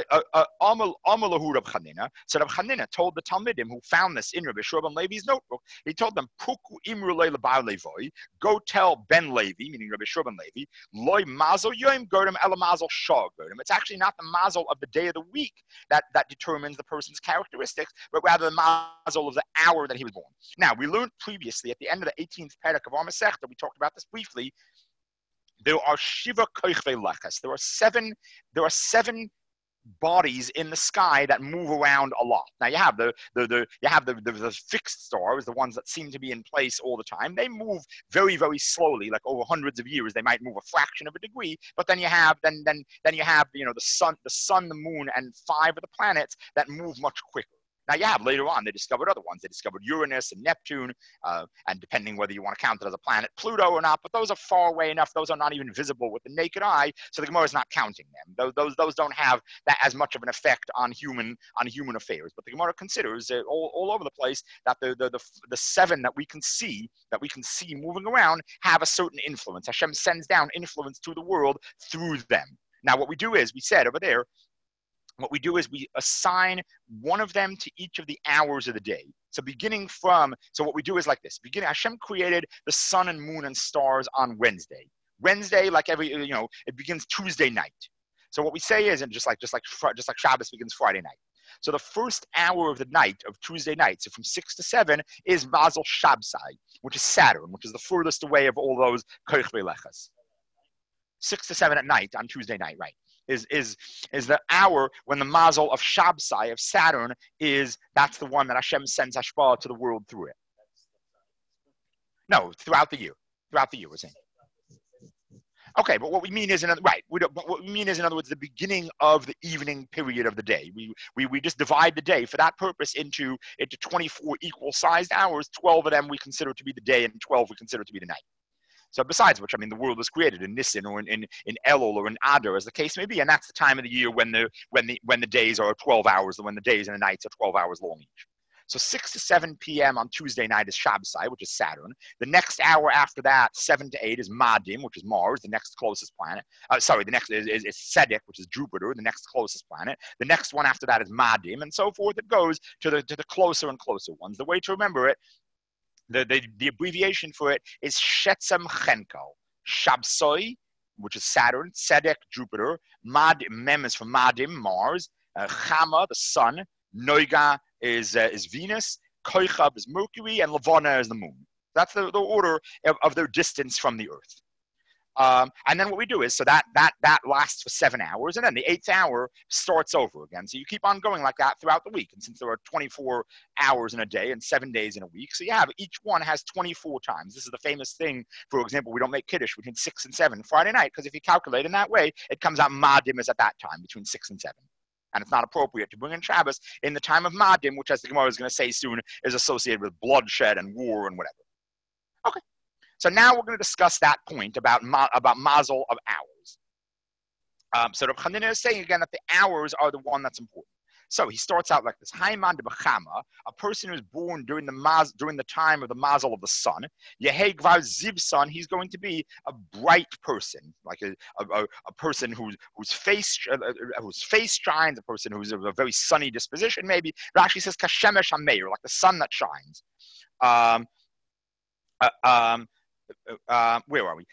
Rav Chanina told the Talmidim who found this in Rabbi Yeshua ben Levi's notebook, he told them, Puku imru le'lebar levoy, go tell Ben Levi, meaning Rabbi Yeshua ben Levi, loy mazel yoim gorim ela mazel shah gorim. It's actually not the mazel of the day of the week that determines the person's characteristics, but rather the mazel of the hour that he was born. Now, we learned previously at the end of the 18th parak of Or Masechta, we talked about this briefly, there are Shiva koichvei lechas. There are seven bodies in the sky that move around a lot. Now you have the fixed stars, the ones that seem to be in place all the time. They move very, very slowly, like over hundreds of years. They might move a fraction of a degree, but then you have the sun, the moon, and 5 of the planets that move much quicker. Now you have later on, they discovered other ones. They discovered Uranus and Neptune, and depending whether you want to count it as a planet, Pluto or not, but those are far away enough. Those are not even visible with the naked eye, so the Gemara is not counting them. Those don't have that as much of an effect on human affairs. But the Gemara considers all over the place that the 7 that we can see moving around have a certain influence. Hashem sends down influence to the world through them. Now what we do is, we said over there, what we do is we assign one of them to each of the hours of the day. So what we do is like this. Hashem created the sun and moon and stars on Wednesday. Wednesday, like it begins Tuesday night. So what we say is, and just like Shabbos begins Friday night. So the first hour of the night of Tuesday night, so from 6 to 7, is Mazel Shabsai, which is Saturn, which is the furthest away of all those Koich Lechas. 6 to 7 at night on Tuesday night, right? Is the hour when the mazel of Shabsai, of Saturn, that's the one that Hashem sends Hashpah to the world through it. No, throughout the year. Throughout the year, we're saying. Okay, but what we mean is, in other words, the beginning of the evening period of the day. We just divide the day for that purpose into 24 equal-sized hours. 12 of them we consider to be the day, and 12 we consider to be the night. So besides which, the world was created in Nisan or in Elul or in Adar, as the case may be, and that's the time of the year when the days are 12 hours, and when the days and the nights are 12 hours long each. So 6 to 7 p.m. on Tuesday night is Shabsai, which is Saturn. The next hour after that, 7 to 8, is Madim, which is Mars, the next closest planet. The next is Sedek, which is Jupiter, the next closest planet. The next one after that is Madim, and so forth. It goes to the closer and closer ones. The way to remember it, the abbreviation for it is Shetzam Chenko. Shabsoi, which is Saturn, Tzedek, Jupiter, Mem is from Madim, Mars, Chama, the Sun, Noiga is Venus, Koichab is Mercury, and Levana is the Moon. That's the order of their distance from the Earth. And then what we do is, so that lasts for 7 hours, and then the 8th hour starts over again. So you keep on going like that throughout the week. And since there are 24 hours in a day and 7 days in a week, so you have each one has 24 times. This is the famous thing. For example, we don't make Kiddush between 6 and 7 Friday night, because if you calculate in that way, it comes out Madim is at that time, between 6 and 7. And it's not appropriate to bring in Shabbos in the time of Madim, which, as the Gemara is going to say soon, is associated with bloodshed and war and whatever. Okay. So now we're going to discuss that point about mazel of hours. So Rav Chanina is saying again that the hours are the one that's important. So he starts out like this: Haiman de Bechama, a person who is born during the time of the mazel of the sun. Yehei Gvar Zivson, he's going to be a bright person, like a person whose face shines, a person who's of a very sunny disposition. Maybe Rashi says Kashemesh Hameir, like the sun that shines. Where are we?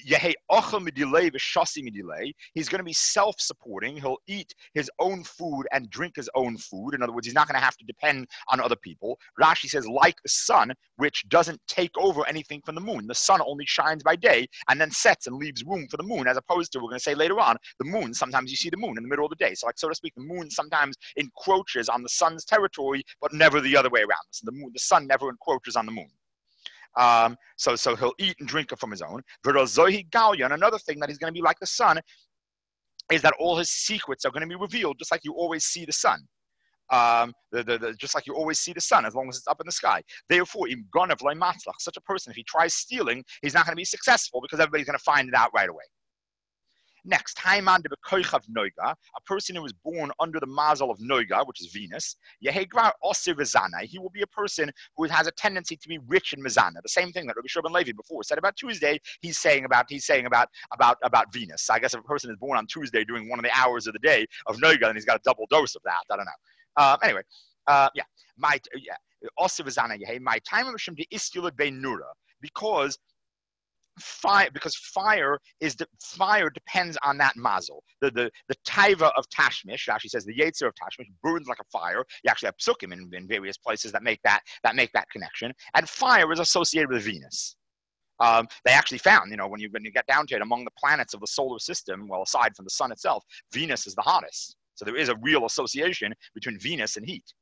He's going to be self-supporting. He'll eat his own food and drink his own food. In other words, he's not going to have to depend on other people. Rashi says, like the sun, which doesn't take over anything from the moon. The sun only shines by day and then sets and leaves room for the moon, as opposed to, we're going to say later on, the moon, sometimes you see the moon in the middle of the day. So like, so to speak, the moon sometimes encroaches on the sun's territory, but never the other way around. So the sun never encroaches on the moon. So he'll eat and drink from his own. And another thing that he's going to be like the sun is that all his secrets are going to be revealed, just like you always see the sun. Just like you always see the sun, as long as it's up in the sky. Therefore, such a person, if he tries stealing, he's not going to be successful, because everybody's going to find it out right away. Next, Haiman de Bekoichav Noiga, a person who is born under the mazel of Noiga, which is Venus. Yehegvar Osir Vizana, he will be a person who has a tendency to be rich in Mizana. The same thing that Rabbi Shimon Levi before said about Tuesday, he's saying about Venus. So I guess if a person is born on Tuesday during one of the hours of the day of Noiga, then he's got a double dose of that. I don't know. Anyway, Osir Vizana Yehe, my time of Hashem de Iskilad Bein Nura, because fire depends on that mazel. The taiva of Tashmish, actually says the yetzer of Tashmish burns like a fire. You actually have psukim in various places that make that connection. And fire is associated with Venus. They actually found, when you get down to it, among the planets of the solar system, well, aside from the sun itself, Venus is the hottest. So there is a real association between Venus and heat.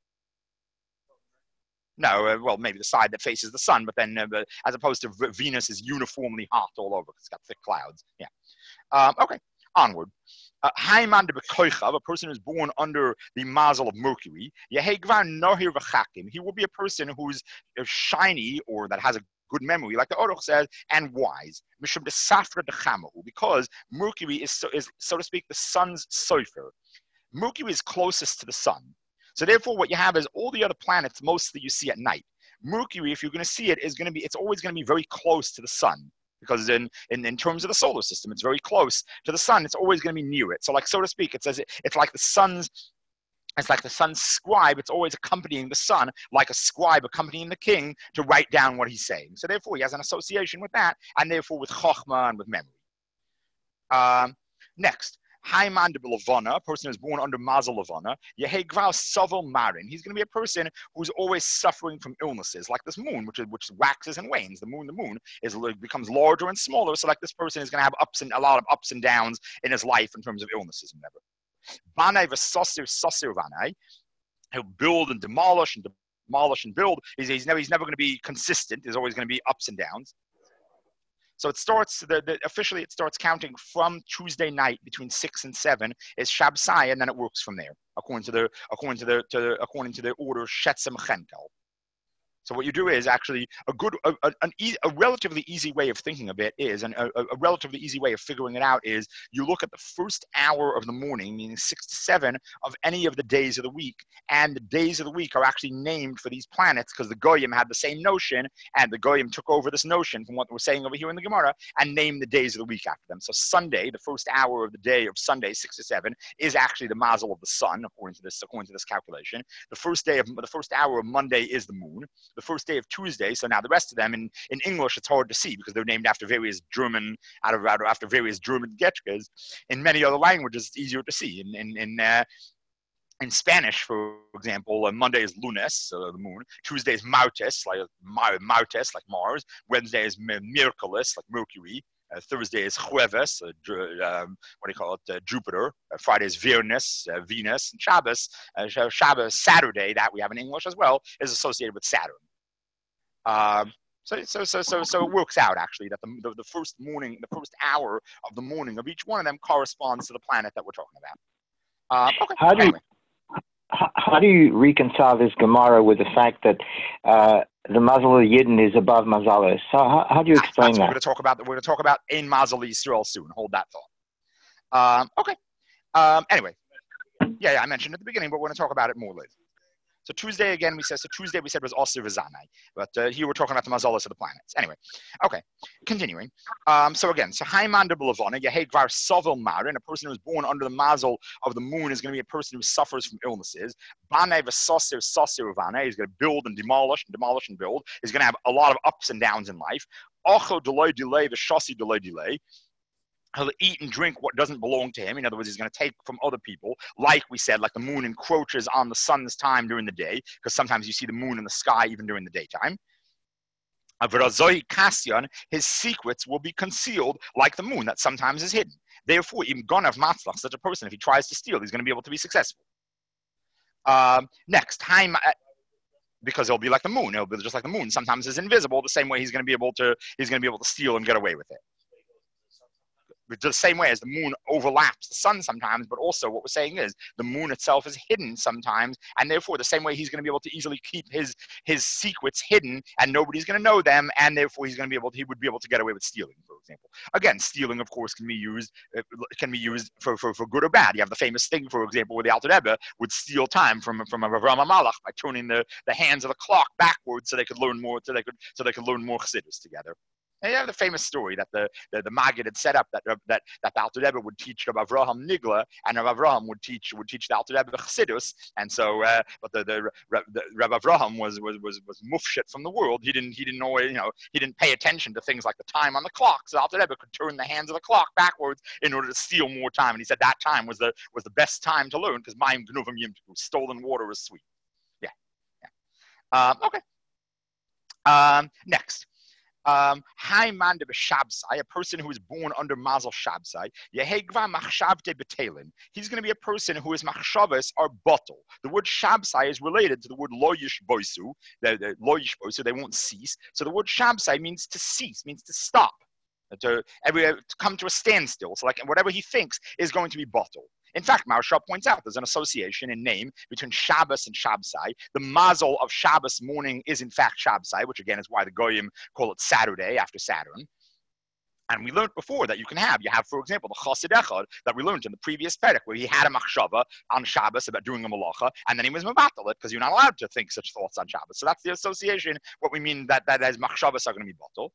No, well, maybe the side that faces the sun, but then as opposed to Venus is uniformly hot all over because it's got thick clouds. Yeah. Okay, onward. Haiman de Bekoichav, a person who's born under the mazel of Mercury. Yehegvar Nohir V'chakim. He will be a person who's shiny, or that has a good memory, like the Oruch says, and wise. Mishum de Safra de Chamahu, because Mercury is so to speak the sun's sofer. Mercury is closest to the sun. So therefore, what you have is all the other planets mostly you see at night. Mercury, if you're going to see it, it's always going to be very close to the sun, because in terms of the solar system, it's very close to the sun. It's always going to be near it. So like, so to speak, it's like the sun's scribe. It's always accompanying the sun, like a scribe accompanying the king to write down what he's saying. So therefore, he has an association with that, and therefore with chokhmah and with memory. Next. Haiman de Levana, a person who's born under Mazel Levana. Yehegval Sovel Marin. He's going to be a person who's always suffering from illnesses, like this moon, which waxes and wanes. The moon becomes larger and smaller. So like this person is going to have a lot of ups and downs in his life in terms of illnesses and whatever. Banai v'sosir sosir vanai. He'll build and demolish and build. He's never going to be consistent. There's always going to be ups and downs. So it starts, officially it starts counting from Tuesday night between 6 and 7 is Shabsai, and then it works from there, according to the order Shetzem Chenkel. So what you do is actually a relatively easy way of thinking of it is, and a relatively easy way of figuring it out is, you look at the first hour of the morning, meaning 6 to 7 of any of the days of the week, and the days of the week are actually named for these planets because the Goyim had the same notion, and the Goyim took over this notion from what we're saying over here in the Gemara and named the days of the week after them. So Sunday, the first hour of the day of Sunday, 6 to 7, is actually the mazel of the sun, according to this calculation. The first hour of Monday is the moon. the first day of Tuesday. So now the rest of them in English, it's hard to see because they're named after various German, after various German Getchkas. In many other languages, it's easier to see. In Spanish, for example, Monday is lunes, so the moon. Tuesday is martes, like Mars. Wednesday is miércoles, like Mercury. Thursday is jueves, Jupiter. Friday is viernes, Venus. And Shabbos, Saturday, that we have in English as well, is associated with Saturn. So it works out actually that the first morning, the first hour of the morning of each one of them corresponds to the planet that we're talking about. Okay. How do you reconcile this Gemara with the fact that the Mazal of Yidden is above Mazalis? How do you explain that? We're going to talk about Ein Mazal Yisrael soon. Hold that thought. Okay. Anyway, I mentioned at the beginning, but we're going to talk about it more later. So Tuesday again, we said was Osir V'Zanai, but here we're talking about the Mazalos of the planets. Anyway, okay, continuing. So Haiman de B'Lavona, Yehei Gvar Sovel Marin, a person who is born under the Mazal of the moon is going to be a person who suffers from illnesses. Bane V'Sosir Sosir Vane, he's going to build and demolish and build. He's going to have a lot of ups and downs in life. Ocho Deloy Delay, V'Shasi Deloy Delay. He'll eat and drink what doesn't belong to him. In other words, he's going to take from other people. Like we said, like the moon encroaches on the sun's time during the day, because sometimes you see the moon in the sky even during the daytime. His secrets will be concealed like the moon that sometimes is hidden. Therefore, even Gonav Matzlach, such a person, if he tries to steal, he's going to be able to be successful. Next, because he'll be like the moon. He'll be just like the moon. Sometimes is invisible. The same way he's going to be able to steal and get away with it. The same way as the moon overlaps the sun sometimes, but also what we're saying is the moon itself is hidden sometimes, and therefore the same way he's going to be able to easily keep his secrets hidden, and nobody's going to know them, and therefore he would be able to get away with stealing, for example. Again, stealing, of course, can be used for good or bad. You have the famous thing, for example, where the Alter Rebbe would steal time from Avraham HaMalach by turning the hands of the clock backwards so they could learn more chassidus together. And you have the famous story that the Maggid had set up that the Alter Rebbe would teach Rav Avraham Nigla, and Rav Avraham would teach the Alter Rebbe Chassidus. And so, but the Rav Avraham was mufshit from the world. He didn't know, he didn't pay attention to things like the time on the clock. So Alter Rebbe could turn the hands of the clock backwards in order to steal more time. And he said that time was the best time to learn because Mayim Gnuvim Yimtiku, stolen water is sweet. Okay. Next. Haiman de B'Shabsai, a person who is born under Mazel Shabsai, Yehegva Machshavte Betelin. He's going to be a person who his machshavas are bottle. The word Shabsai is related to the word Lo Yishboisu. Lo Yishboisu, they won't cease. So the word Shabsai means to cease, means to stop, to come to a standstill. So like whatever he thinks is going to be bottle. In fact, Maharsha points out there's an association in name between Shabbos and Shabsai. The mazel of Shabbos morning is in fact Shabsai, which again is why the Goyim call it Saturday after Saturn. And we learned before that you have, for example, the Chassid Echad that we learned in the previous Perek, where he had a machshava on Shabbos about doing a malacha, and then he was mevatel it because you're not allowed to think such thoughts on Shabbos. So that's the association, what we mean that as machshavas are going to be bottle.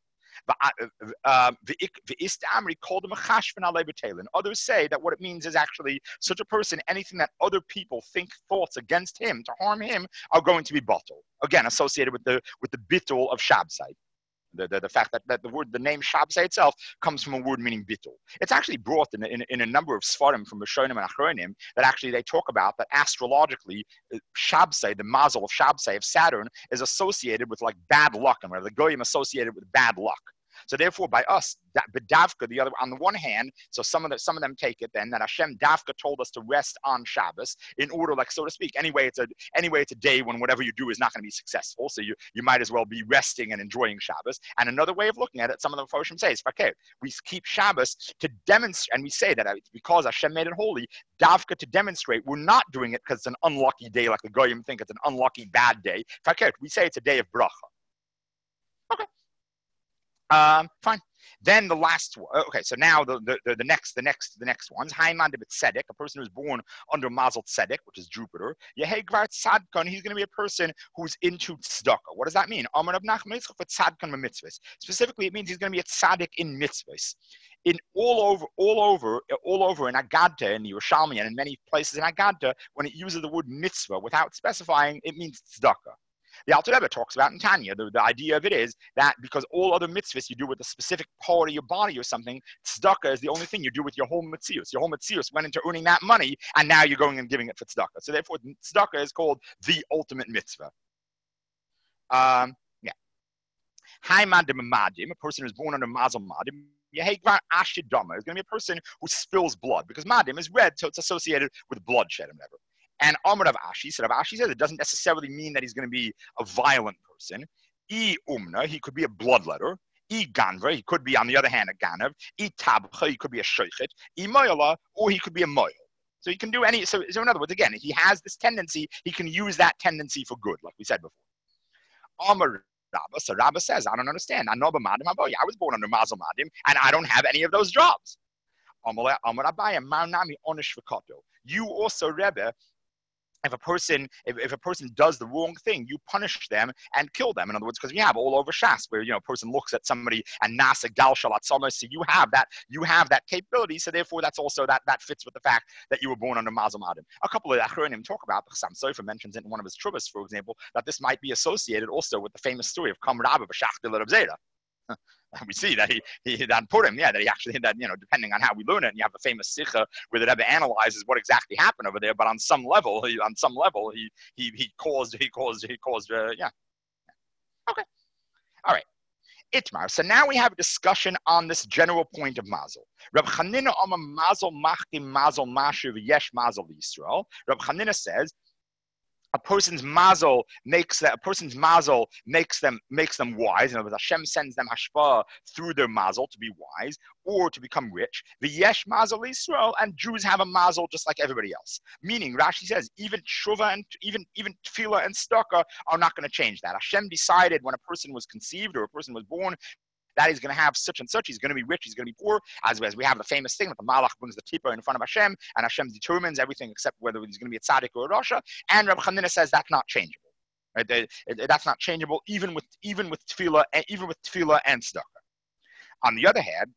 Others say that what it means is actually such a person, anything that other people think thoughts against him to harm him are going to be bottled. Again, associated with the bittul of Shabsai. The fact that the name Shabsai itself comes from a word meaning bittul. It's actually brought in a number of svarim from Rishonim and Achronim that actually they talk about that astrologically Shabsai, the mazel of Shabsai of Saturn, is associated with like bad luck, and where the goyim associated with bad luck. So therefore, by us, Davka, the other, on the one hand, so some of them take it then that Hashem Davka told us to rest on Shabbos in order, like so to speak. Anyway, it's a day when whatever you do is not going to be successful. So you might as well be resting and enjoying Shabbos. And another way of looking at it, some of the Mephoshim say is okay, we keep Shabbos to demonstrate, and we say that because Hashem made it holy, Davka to demonstrate we're not doing it because it's an unlucky day, like the Goyim think it's an unlucky bad day. We say it's a day of bracha. Okay. Fine. Then the last one. Okay, so now the next ones. Haiman de Tzedek, a person who's born under Mazel Tzedek, which is Jupiter. Yehegvar Tzadkan, he's going to be a person who's into tzedakah. What does that mean? Amar of Nachman for Tzadkan mitzvahs. Specifically, it means he's going to be a tzaddik in mitzvahs. In all over in Agadta, in the Yerushalmi, and in many places in Agadta, when it uses the word mitzvah without specifying, it means tzedakah. the Alter Rebbe talks about in Tanya. The idea of it is that because all other mitzvahs you do with a specific part of your body or something, tzedakah is the only thing you do with your whole mitzius. Your whole mitzius went into earning that money, and now you're going and giving it for tzedakah. So therefore, tzedakah is called the ultimate mitzvah. Yeah. Hai madim madim, a person who's born under mazal madim. Yehegvar ashidama is going to be a person who spills blood, because madim is red, so it's associated with bloodshed and whatever. And Amr Rav Ashi said, it doesn't necessarily mean that he's going to be a violent person. I umna, he could be a bloodletter. I ganva, he could be, on the other hand, a ganav. I tabcha, he could be a sheichet. I moyala, or he could be a moyal. So he can do any, so in other words, again, he has this tendency, he can use that tendency for good, like we said before. Amr Rabba, so Rabba says, I don't understand. I was born under Mazel Madim, and I don't have any of those jobs. You also, Rebbe, if a person does the wrong thing, you punish them and kill them. In other words, because we have all over Shas where a person looks at somebody and nasa gal shalat sama, so you have that capability. So therefore, that's also that fits with the fact that you were born under Mazel Madim. A couple of Achronim talk about, Chassam Sofer mentions it in one of his Truvas, for example, that this might be associated also with the famous story of Kam Rabba b'Shachtel Rav Zera. We see that he that Purim, that he actually, that depending on how we learn it, and you have the famous Sikha where the Rebbe analyzes what exactly happened over there. But on some level, he caused yeah. Okay, all right. Itmar. So now we have a discussion on this general point of Mazel. Rab Chanina Amar Mazel Machtim Mazel Mashiv Yesh Mazel Yisrael. Rab Chanina says, a person's mazel makes them wise. In other words, Hashem sends them hashpah through their mazel to be wise or to become rich. V'yesh mazel Yisrael, and Jews have a mazel just like everybody else. Meaning, Rashi says, even tshuva and even tefillah and tzedakah are not going to change that. Hashem decided when a person was conceived or a person was born that he's going to have such and such. He's going to be rich. He's going to be poor. As we have the famous thing that the Malach brings the tippah in front of Hashem, and Hashem determines everything except whether he's going to be a tzaddik or a rasha. And Rabbi Chanina says that's not changeable. Right? That's not changeable even with tefillah and tzedakah. On the other hand,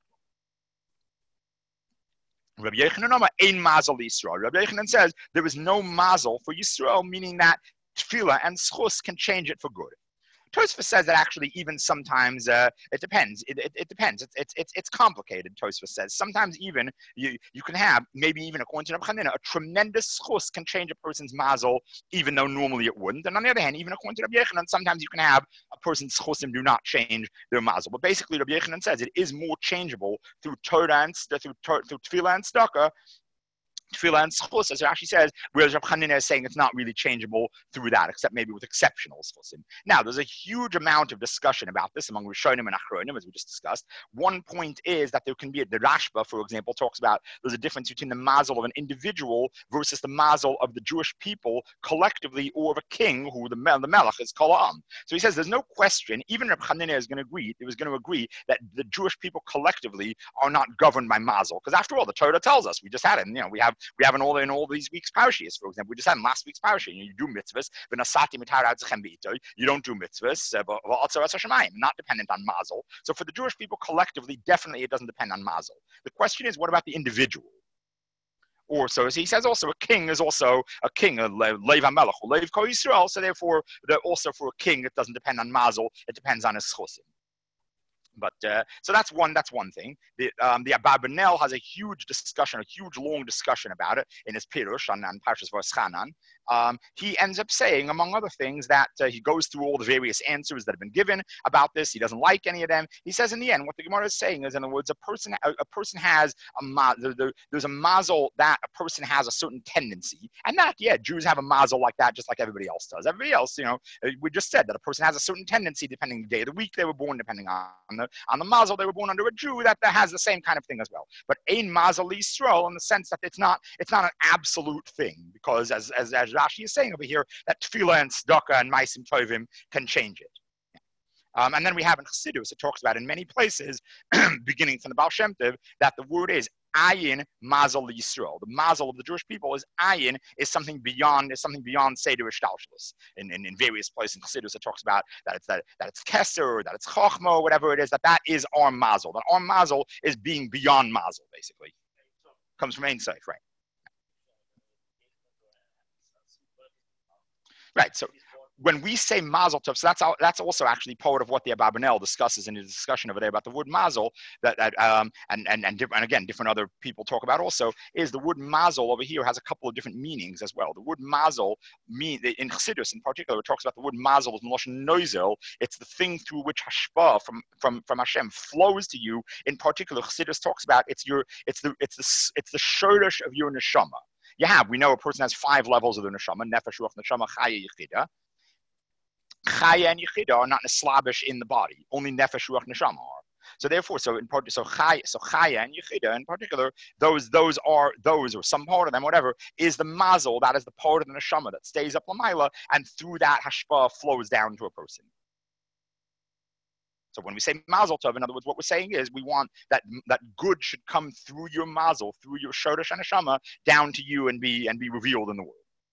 Rabbi Yochanan ein mazel Yisrael. Rabbi Yochanan says there is no mazel for Yisrael, meaning that tefillah and schus can change it for good. Tosfos says that actually even sometimes it depends. It depends. It's complicated. Tosfos says sometimes even you can have, maybe even according to Reb Chanina, a tremendous schus can change a person's mazel even though normally it wouldn't. And on the other hand, even according to Rabbi Yochanan, sometimes you can have a person's schusim do not change their mazel. But basically, Rabbi Yochanan says it is more changeable through Torah and through tefillah and tzedakah. Tefillah and schus, as Rashi says, whereas Reb Chanina is saying it's not really changeable through that, except maybe with exceptional schusim. Now, there's a huge amount of discussion about this among Rishonim and Achronim, as we just discussed. One point is that there can be, the Rashba, for example, talks about there's a difference between the mazel of an individual versus the mazel of the Jewish people collectively, or of a king who the Melech is Kol Ha'am. So he says there's no question, even Reb Chanina is going to agree that the Jewish people collectively are not governed by mazel. Because after all, the Torah tells us, we just had it, we have in all these weeks' parashiyos, for example. We just had in last week's parashah. You do mitzvahs, you don't do mitzvahs, not dependent on mazel. So for the Jewish people collectively, definitely it doesn't depend on mazel. The question is, what about the individual? Or so he says also a king is also a king, a Leiv HaMelech, or Leiv Kol Yisrael. So therefore, also for a king, it doesn't depend on mazel. It depends on his chosim. But so that's one thing. The Abarbanel has a huge long discussion about it in his Pirush on Parshas Voschanan. He ends up saying, among other things, that he goes through all the various answers that have been given about this. He doesn't like any of them. He says in the end, what the Gemara is saying is, in other words, a person has there's a mazel that a person has a certain tendency, and that Jews have a mazel like that, just like everybody else does. Everybody else, we just said that a person has a certain tendency depending the day of the week they were born, depending on the mazel they were born under a Jew, that has the same kind of thing as well. But ein mazel Yisrael, in the sense that it's not an absolute thing, because as Rashi is saying over here, that tefillah and tzedakah and ma'asim tovim can change it. And then we have in Chassidus, it talks about in many places, beginning from the Baal Shem Tov, that the word is ayin mazel Yisrael. The mazel of the Jewish people is ayin, is something beyond seder ishtalshlus. In various places in Chassidus, it talks about that it's keser, that it's chochma, whatever it is, that is our mazel. That our mazel is being beyond mazel, basically. Comes from Ein Sof, right? Right. So when we say mazel tov, so that's also actually part of what the Abarbanel discusses in his discussion over there about the word mazel, and again, different other people talk about also, is the word mazel over here has a couple of different meanings as well. The word mazel, in Chassidus in particular, it talks about the word mazel as Moshe Noizel. It's the thing through which hashpah from Hashem flows to you. In particular, Chassidus talks about it's the shoresh of your neshama. We know a person has 5 levels of the neshama: nefesh, ruach, neshama, chaya, yichida. Chaya and Yechida are not slavish in the body. Only Nefesh, Ruach, Neshama are. So therefore, so Chaya and Yechida in particular, those or some part of them, whatever, is the mazel, that is the part of the Neshama that stays up Lamaila, and through that hashpah flows down to a person. So when we say mazel tov, in other words, what we're saying is we want that good should come through your mazel, through your shoresh and neshama, down to you and be revealed in the world.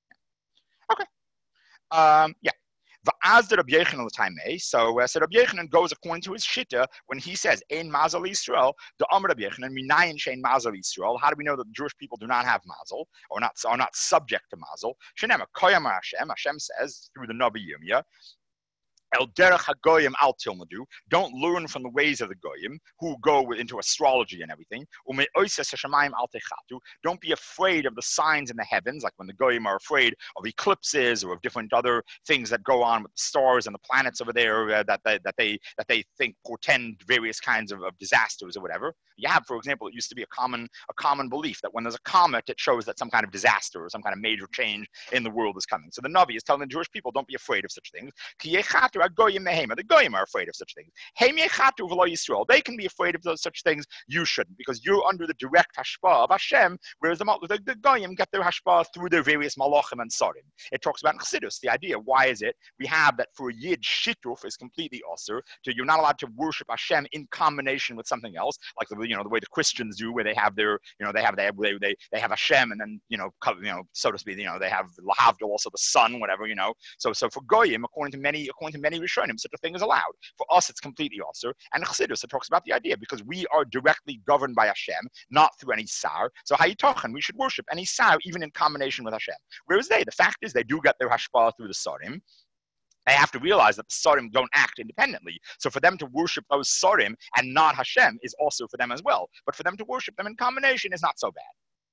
Okay. Yeah. As the Rabbi Yechanan l'taimei, so Rabbi Yechanan goes according to his shita when he says ein mazel Yisrael. The Amar Rabbi Yechanan minayin shein mazel Yisrael. How do we know that the Jewish people do not have mazel or not subject to mazel? Shenema koyam Hashem. Hashem says through the Navi Yirmiyah, El derech hagoyim al tilmadu. Don't learn from the ways of the goyim who go into astrology and everything. Ume oises hashamayim al techatu. Don't be afraid of the signs in the heavens, like when the goyim are afraid of eclipses or of different other things that go on with the stars and the planets over there that they think portend various kinds of disasters or whatever. You have, for example, it used to be a common belief that when there's a comet, it shows that some kind of disaster or some kind of major change in the world is coming. So the Navi is telling the Jewish people, don't be afraid of such things. The goyim are afraid of such things. They can be afraid of those such things. You shouldn't, because you're under the direct hashpah of Hashem, whereas the goyim get their hashpah through their various malachim and sarim. It talks about in Chassidus the idea. Why is it we have that for a yid shituf is completely osir? You're not allowed to worship Hashem in combination with something else, like the way the Christians do, where they have their they have Hashem, and then so to speak, they have lahavdil, also the sun, whatever. So for goyim, according to many Rishonim, such a thing is allowed. For us, it's completely also. And Chassidus, it talks about the idea, because we are directly governed by Hashem, not through any sar. So hayitochen, we should worship any sar, even in combination with Hashem. Whereas the fact is, they do get their hashpah through the sarim. They have to realize that the sarim don't act independently. So for them to worship those sarim and not Hashem is also for them as well. But for them to worship them in combination is not so bad.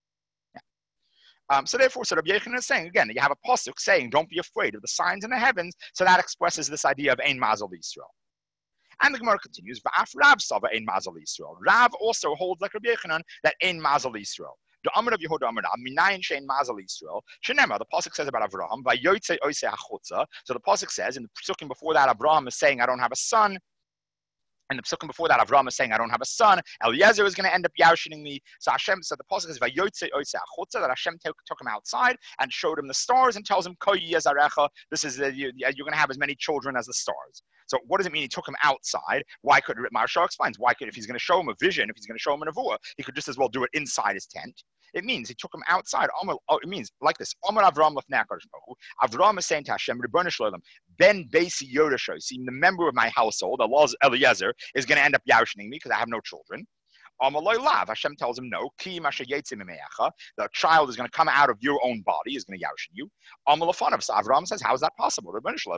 So therefore, Rabbi Yechanan is saying, again, you have a pasuk saying, don't be afraid of the signs in the heavens. So that expresses this idea of ein mazel Yisrael. And the Gemara continues, V'af Rav sava ein mazel Yisrael. Rav also holds like Rabbi Yechanan that ein mazel Yisrael. The Amar of Yehuda Amar minayin shein mazel Yisrael. Shenema, the pasuk says about Avraham, Vayotze oisei hachutza. So the pasuk says, in the psukim before that, Abraham is saying, I don't have a son. And the psukim before that, Avraham is saying, I don't have a son. Eliezer is going to end up yarshining me. So Hashem said, the pasuk is Vayotze oisei hachutza, that Hashem took him outside and showed him the stars and tells him, Ko yezarecha, this is you're going to have as many children as the stars. So what does it mean he took him outside? Why could Maharsha explains, if he's going to show him a vision, if he's going to show him a nevuah, he could just as well do it inside his tent. It means he took him outside. It means like this. Avram is saying to Hashem, Ben Beisi Yodasho, see, the member of my household, Eliezer, is going to end up yarshining me because I have no children. Hashem tells him no. The child is going to come out of your own body, is going to yarshin you. So Avram says, how is that possible?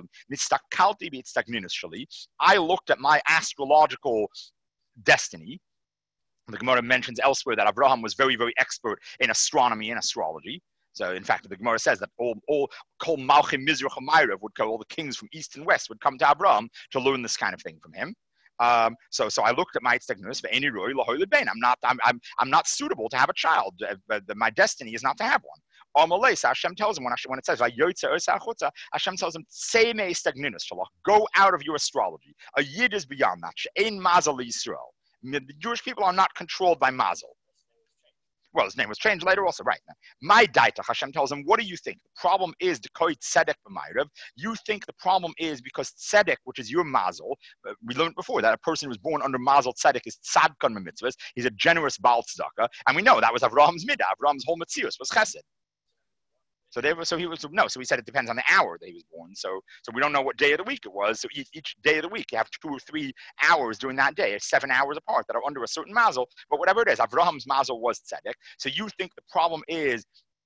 I looked at my astrological destiny. The Gemara mentions elsewhere that Abraham was very, very expert in astronomy and astrology. So, in fact, the Gemara says that all Malchim Mizrach Amayrav would go, all the kings from east and west would come to Abraham to learn this kind of thing from him. So I looked at my stegnuus for any roy lahoy lebein. I'm not suitable to have a child. My destiny is not to have one. Hashem tells him when it says Hashem tells him, say me stegnuus, go out of your astrology. A yid is beyond that. She'ein mazel Yisrael. The Jewish people are not controlled by mazel. Well, his name was changed later also, right? My daita, Hashem tells him, what do you think? The problem is the koi tzedek b'mayrav. You think the problem is because tzedek, which is your mazel, we learned before that a person who was born under mazel tzedek is tzadkan mitzvahs. He's a generous baal tzedakah. And we know that was Avraham's midah. Avraham's whole mitzius was chesed. So he said it depends on the hour that he was born. So we don't know what day of the week it was. So each day of the week, you have 2 or 3 hours during that day, 7 hours apart that are under a certain mazel. But whatever it is, Abraham's mazel was tzedek. So you think the problem is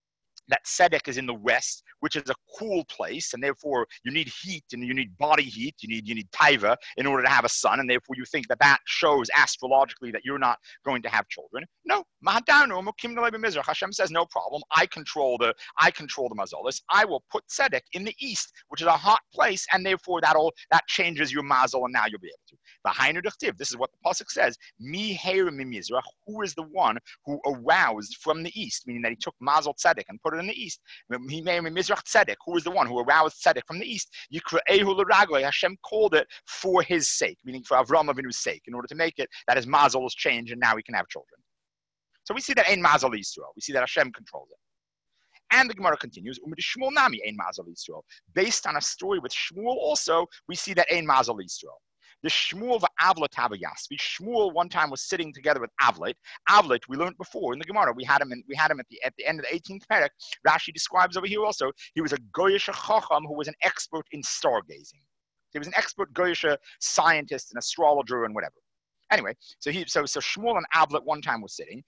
that Tzedek is in the west, which is a cool place, and therefore you need heat and you need body heat, you need taiva in order to have a son, and therefore you think that shows astrologically that you're not going to have children. No, Hashem says no problem. I control the mazolis. I will put Tzedek in the east, which is a hot place, and therefore that changes your mazal, and now you'll be able to. This is what the pasuk says. Mi heir mimizrach, who is the one who aroused from the east, meaning that he took mazal Tzedek and put it in the east. He made mizrach Tzedek, who is the one who aroused Tzedek from the east. Yikra'ehu l'raglei, Hashem called it for his sake, meaning for Avram Avinu's sake, in order to make it that his mazal is changed and now he can have children. So we see that ein mazal Yisrael. We see that Hashem controls it. And the Gemara continues, Shmuel nami ein mazal Yisrael. Based on a story with Shmuel also, we see that ein mazal Yisrael. The Shmuel of Avlet Havayasvi. Shmuel one time was sitting together with Avlet. Avlet, we learned before in the Gemara. We had him at the end of the 18th parak. Rashi describes over here also. He was a Goyish Chacham who was an expert in stargazing. He was an expert Goyish scientist and astrologer and whatever. Anyway, so Shmuel and Avlet one time was sitting.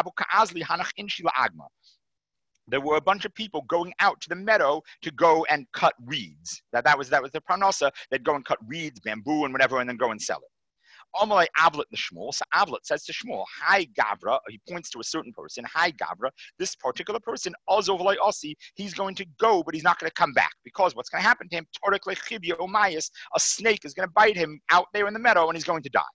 There were a bunch of people going out to the meadow to go and cut reeds. That was the parnasa. They'd go and cut reeds, bamboo, and whatever, and then go and sell it. Amalei Avlet the Shmuel. So Avlet says to Shmuel, "Hi Gavra." He points to a certain person. "Hi Gavra." This particular person, Azovlei Asi, he's going to go, but he's not going to come back because what's going to happen to him? Torek lechivya omayas. A snake is going to bite him out there in the meadow, and he's going to die.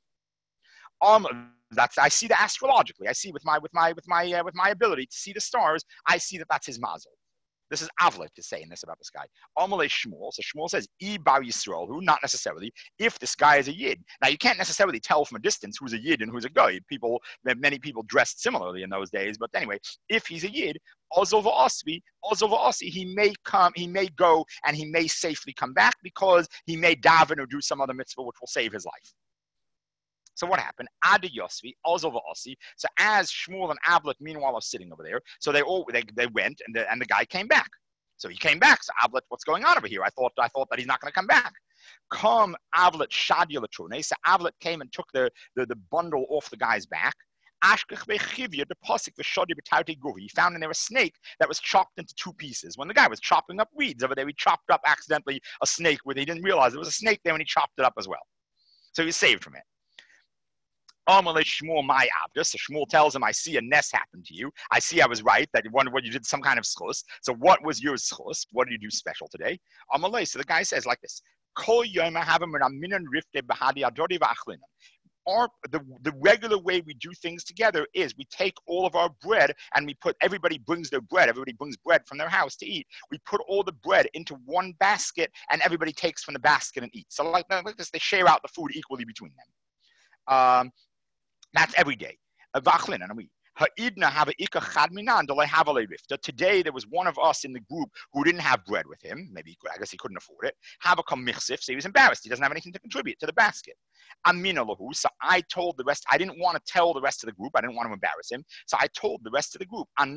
I see that astrologically. I see with my ability to see the stars. I see that that's his mazel. This is Avlet is saying this about this guy. Amalei Shmuel. So Shmuel says, "I bar Yisrael," who not necessarily. If this guy is a yid, now you can't necessarily tell from a distance who's a yid and who's a goy. Many people dressed similarly in those days. But anyway, if he's a yid, Ozova Asi, he may go, and he may safely come back because he may daven or do some other mitzvah which will save his life. So what happened? Adi Yosvi, Ozova Osi. So as Shmuel and Avlet meanwhile are sitting over there, so they went, and the guy came back. So he came back. So Avlet, what's going on over here? I thought that he's not going to come back. Come Avlet Shadia Latrune. So Avlet came and took the bundle off the guy's back. He found in there a snake that was chopped into two pieces. When the guy was chopping up weeds over there, he chopped up accidentally a snake he didn't realize there was a snake there, and he chopped it up as well. So he was saved from it. Shmuel my abda. So Shmuel tells him, "I see a ness happen to you. I see I was right that you did some kind of schus. So what was your schus? What did you do special today?" Amalei. So the guy says like this: the regular way we do things together is we take all of our bread and everybody brings their bread. Everybody brings bread from their house to eat. We put all the bread into one basket and everybody takes from the basket and eats. So like this, they share out the food equally between them. That's every day. Today there was one of us in the group who didn't have bread with him. Maybe I guess he couldn't afford it. So he was embarrassed. He doesn't have anything to contribute to the basket. So I told the rest. I didn't want to tell the rest of the group. I didn't want to embarrass him. So I told the rest of the group, I'm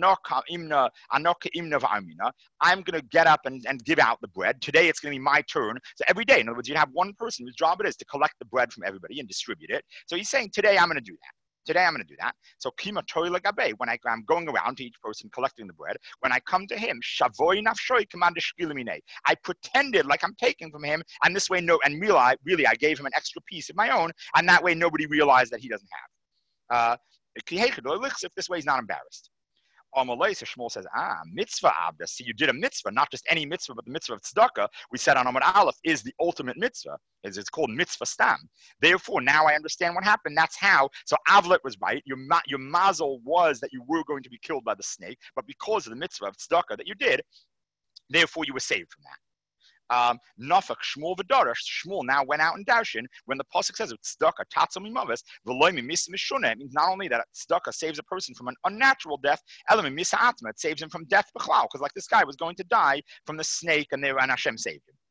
going to get up and give out the bread. Today it's going to be my turn. So every day, in other words, you have one person whose job it is to collect the bread from everybody and distribute it. So he's saying, today I'm going to do that. Today I'm going to do that. So kima toila gabe, when I'm going around to each person collecting the bread, when I come to him, shavoi nafshoi command shkilimine. I pretended like I'm taking from him, and this way really I gave him an extra piece of my own, and that way nobody realized that he doesn't have. If this way he's not embarrassed. Amalei, so Shmuel says, mitzvah abda. See, you did a mitzvah, not just any mitzvah, but the mitzvah of tzedakah. We said on Amud Aleph is the ultimate mitzvah. It's called mitzvah stam. Therefore, now I understand what happened. That's how. So Avlet was right. Your mazel was that you were going to be killed by the snake, but because of the mitzvah of tzedakah that you did, therefore you were saved from that. Nafak Shmuel v'darash. Shmuel now went out in Darshan when the pasuk says tzedakah tatzom imavis v'loy mimisa mishuna. It means not only that tzedakah saves a person from an unnatural death, elam mimisa atma, it saves him from death b'chlal, because like this guy was going to die from the snake, and Hashem saved him.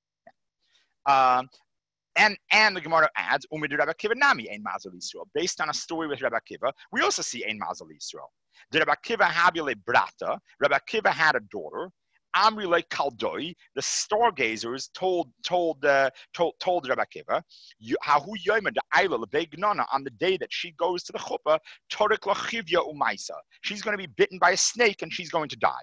And the Gemara adds, Umid Rabbi Akiva nami ein mazel Yisrael. Based on a story with Rabbi Akiva, we also see ein mazel Yisrael. The Rabbi Akiva habile brata. Rabbi Akiva had a daughter. Amri le Kaldoi, the stargazers told Rabbi Akiva, Hahu Yoma de Aila leBeignana, on the day that she goes to the chuppah, Torek lachivya umaisa. She's going to be bitten by a snake and she's going to die.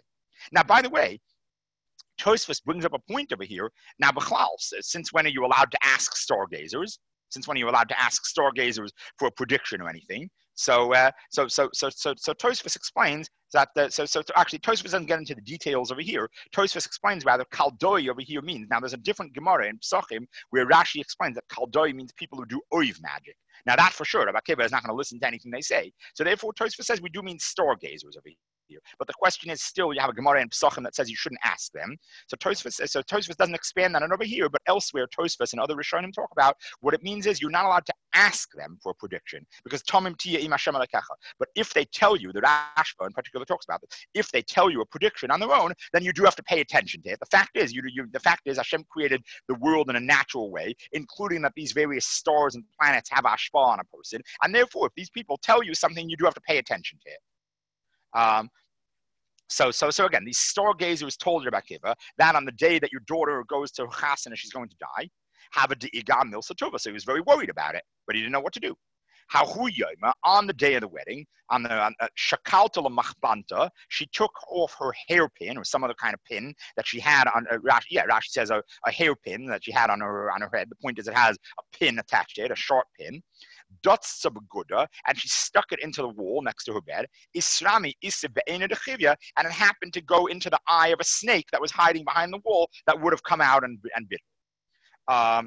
Now, by the way, Tosfos brings up a point over here. Now, Bechlal says, since when are you allowed to ask stargazers? Since when are you allowed to ask stargazers for a prediction or anything? So Tosfos explains that. Actually, Tosfos doesn't get into the details over here. Tosfos explains rather kaldoi over here means. Now, there's a different Gemara in Psachim where Rashi explains that kaldoi means people who do oiv magic. Now, that for sure, Rabbi Akiva is not going to listen to anything they say. So therefore, Tosfos says we do mean stargazers over here. But the question is still, you have a Gemara in Psachim that says you shouldn't ask them. So Tosfos doesn't expand on it over here, but elsewhere, Tosfos and other Rishonim talk about what it means is you're not allowed to ask them for a prediction because Tomim Tia Im Hashem Alekecha. But if they tell you, the Rashba in particular talks about this, if they tell you a prediction on their own, then you do have to pay attention to it. The fact is, Hashem created the world in a natural way, including that these various stars and planets have ashpa on a person, and therefore, if these people tell you something, you do have to pay attention to it. So again, these stargazers told Rabbi Akiva that on the day that your daughter goes to chasana, she's going to die. Have a de'iga milsa tova. So he was very worried about it, but he didn't know what to do. On the day of the wedding, on the shakalta machbanta, she took off her hairpin or some other kind of pin that she had on. Rashi says a hairpin that she had on her head. The point is, it has a pin attached to it, a sharp pin. And she stuck it into the wall next to her bed. Isrami and it happened to go into the eye of a snake that was hiding behind the wall that would have come out and bit her.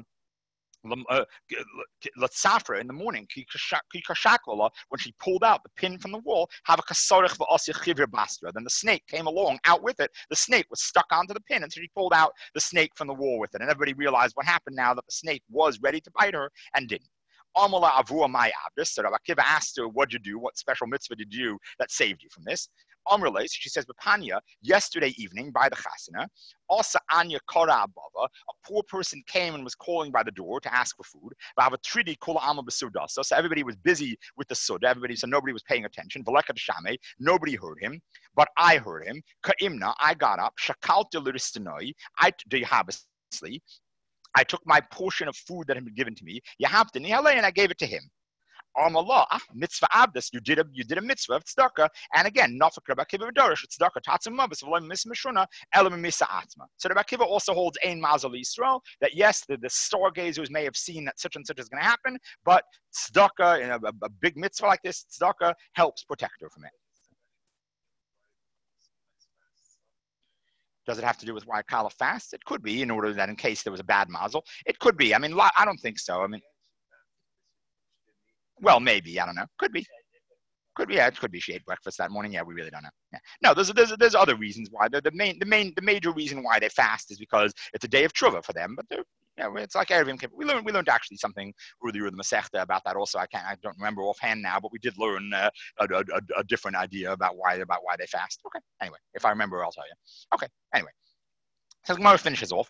Latsafra in the morning, when she pulled out the pin from the wall, then the snake came along out with it. The snake was stuck onto the pin, and so she pulled out the snake from the wall with it. And everybody realized what happened now that the snake was ready to bite her and didn't. Amala avua my abdus. So Rabbi Akiva asked her, what'd you do? What special mitzvah did you do that saved you from this? Amrele, she says, Bapanya, yesterday evening by the chasana, also Anya Kora Abava, a poor person came and was calling by the door to ask for food. So everybody was busy with the suda, so nobody was paying attention. Nobody heard him, but I heard him. Ka'imna, I got up, Shakalta Liristanoi, I took my portion of food that had been given to me, and I gave it to him. Mitzvah abdus, you did a mitzvah of tzedakah, and again, nafak Rabbi Akiva v'dorish tzedakah tatzim mavus v'loim mismeshuna elam misa atma. So Rabbi Akiva also holds ein mazal Yisrael that yes, the stargazers may have seen that such and such is going to happen, but tzedakah, a big mitzvah like this, tzedakah helps protect her from it. Does it have to do with why Kala fasts? It could be, in order that in case there was a bad mazel. It could be. I mean, I don't think so. I mean, well, maybe. I don't know. Could be. Could be. Yeah, it could be she ate breakfast that morning. Yeah, we really don't know. Yeah. No, there's other reasons why. The major reason why they fast is because it's a day of tshuva for them. But it's like Erevim Kippur. We learned actually something earlier in the Masechta about that. Also, I don't remember offhand now, but we did learn a different idea about why they fast. Okay. Anyway, if I remember, I'll tell you. Okay. Anyway, so Gemara finishes off.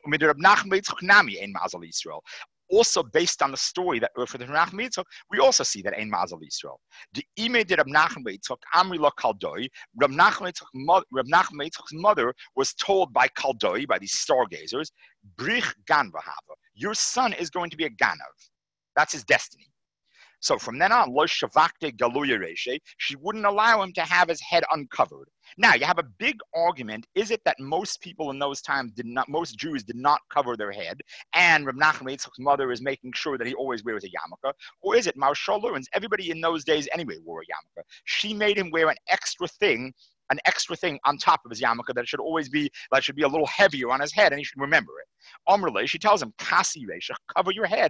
Also, based on the story that for the Menachem Yitzchak, we also see that ein mazal Yisrael. The ime did Rab Nachman Yitzchak Amri lo Kaldoi. Rab Nachman Yitzchak's mother was told by Kaldoi, by these stargazers, Brich gan v'hava. Your son is going to be a ganav. That's his destiny. So from then on, lo shavakte galuya reshe, she wouldn't allow him to have his head uncovered. Now you have a big argument. Is it that most people in those times most Jews did not cover their head, and Reb Nachman Yitzchak's mother is making sure that he always wears a yarmulke? Or is it Marshal Lawrence? Everybody in those days anyway wore a yarmulke. She made him wear an extra thing on top of his yarmulke that should be a little heavier on his head, and he should remember it. Amrle, she tells him, Kasi Reisha, cover your head,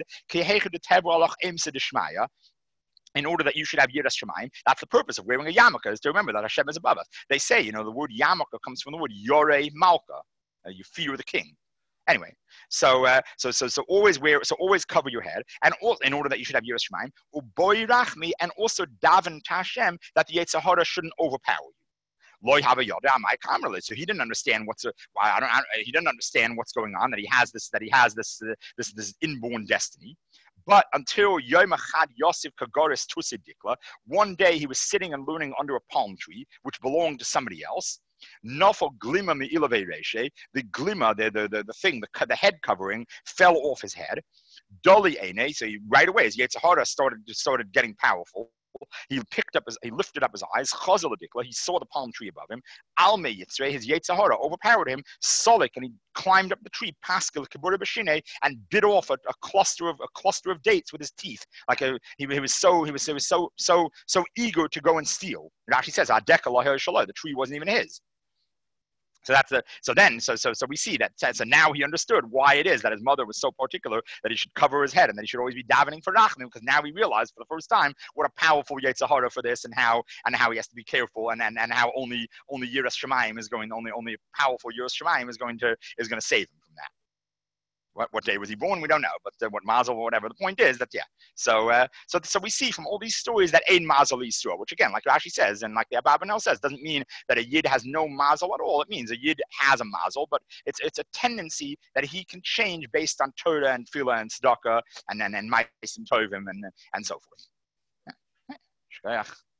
in order that you should have Yiras Shemaim. That's the purpose of wearing a yarmulke, is to remember that Hashem is above us. They say, the word yarmulke comes from the word Yorei Malka, you fear the king. Anyway, so always cover your head, and also, in order that you should have Yiras Shemaim, Uboy Rachmi, and also daven to Hashem that the Yetzer Hara shouldn't overpower you. So he didn't understand he didn't understand what's going on, that he has this inborn destiny. But until Yom Echad Yosef Kagoris Tusidikla, one day he was sitting and learning under a palm tree, which belonged to somebody else. Nofel glima me'ilave reshe, the glima, the thing, the head covering fell off his head. Doli ene, so right away his Yetzer Hara started getting powerful. He lifted up his eyes. He saw the palm tree above him. Alme Yitzre, his Yetzer Hara overpowered him. Solik, and he climbed up the tree, Pascal Kibura Bashine, and bit off a cluster of dates with his teeth. Like he was so eager to go and steal. It actually says, the tree wasn't even his. So we see that. So now he understood why it is that his mother was so particular that he should cover his head and that he should always be davening for Rachmim, because now he realized for the first time what a powerful Yetzer Hara for this, and how he has to be careful, and how only Yiras Shemayim is going, only a powerful Yiras Shemayim is going to save him from that. What day was he born? We don't know, but what mazel or whatever. The point is that So we see from all these stories that ein mazel Yisrael, which again, like Rashi says, and like the Abarbanel says, doesn't mean that a yid has no mazel at all. It means a yid has a mazel, but it's a tendency that he can change based on Torah and Tefillah and Tzedakah and Ma'asim Tovim and so forth.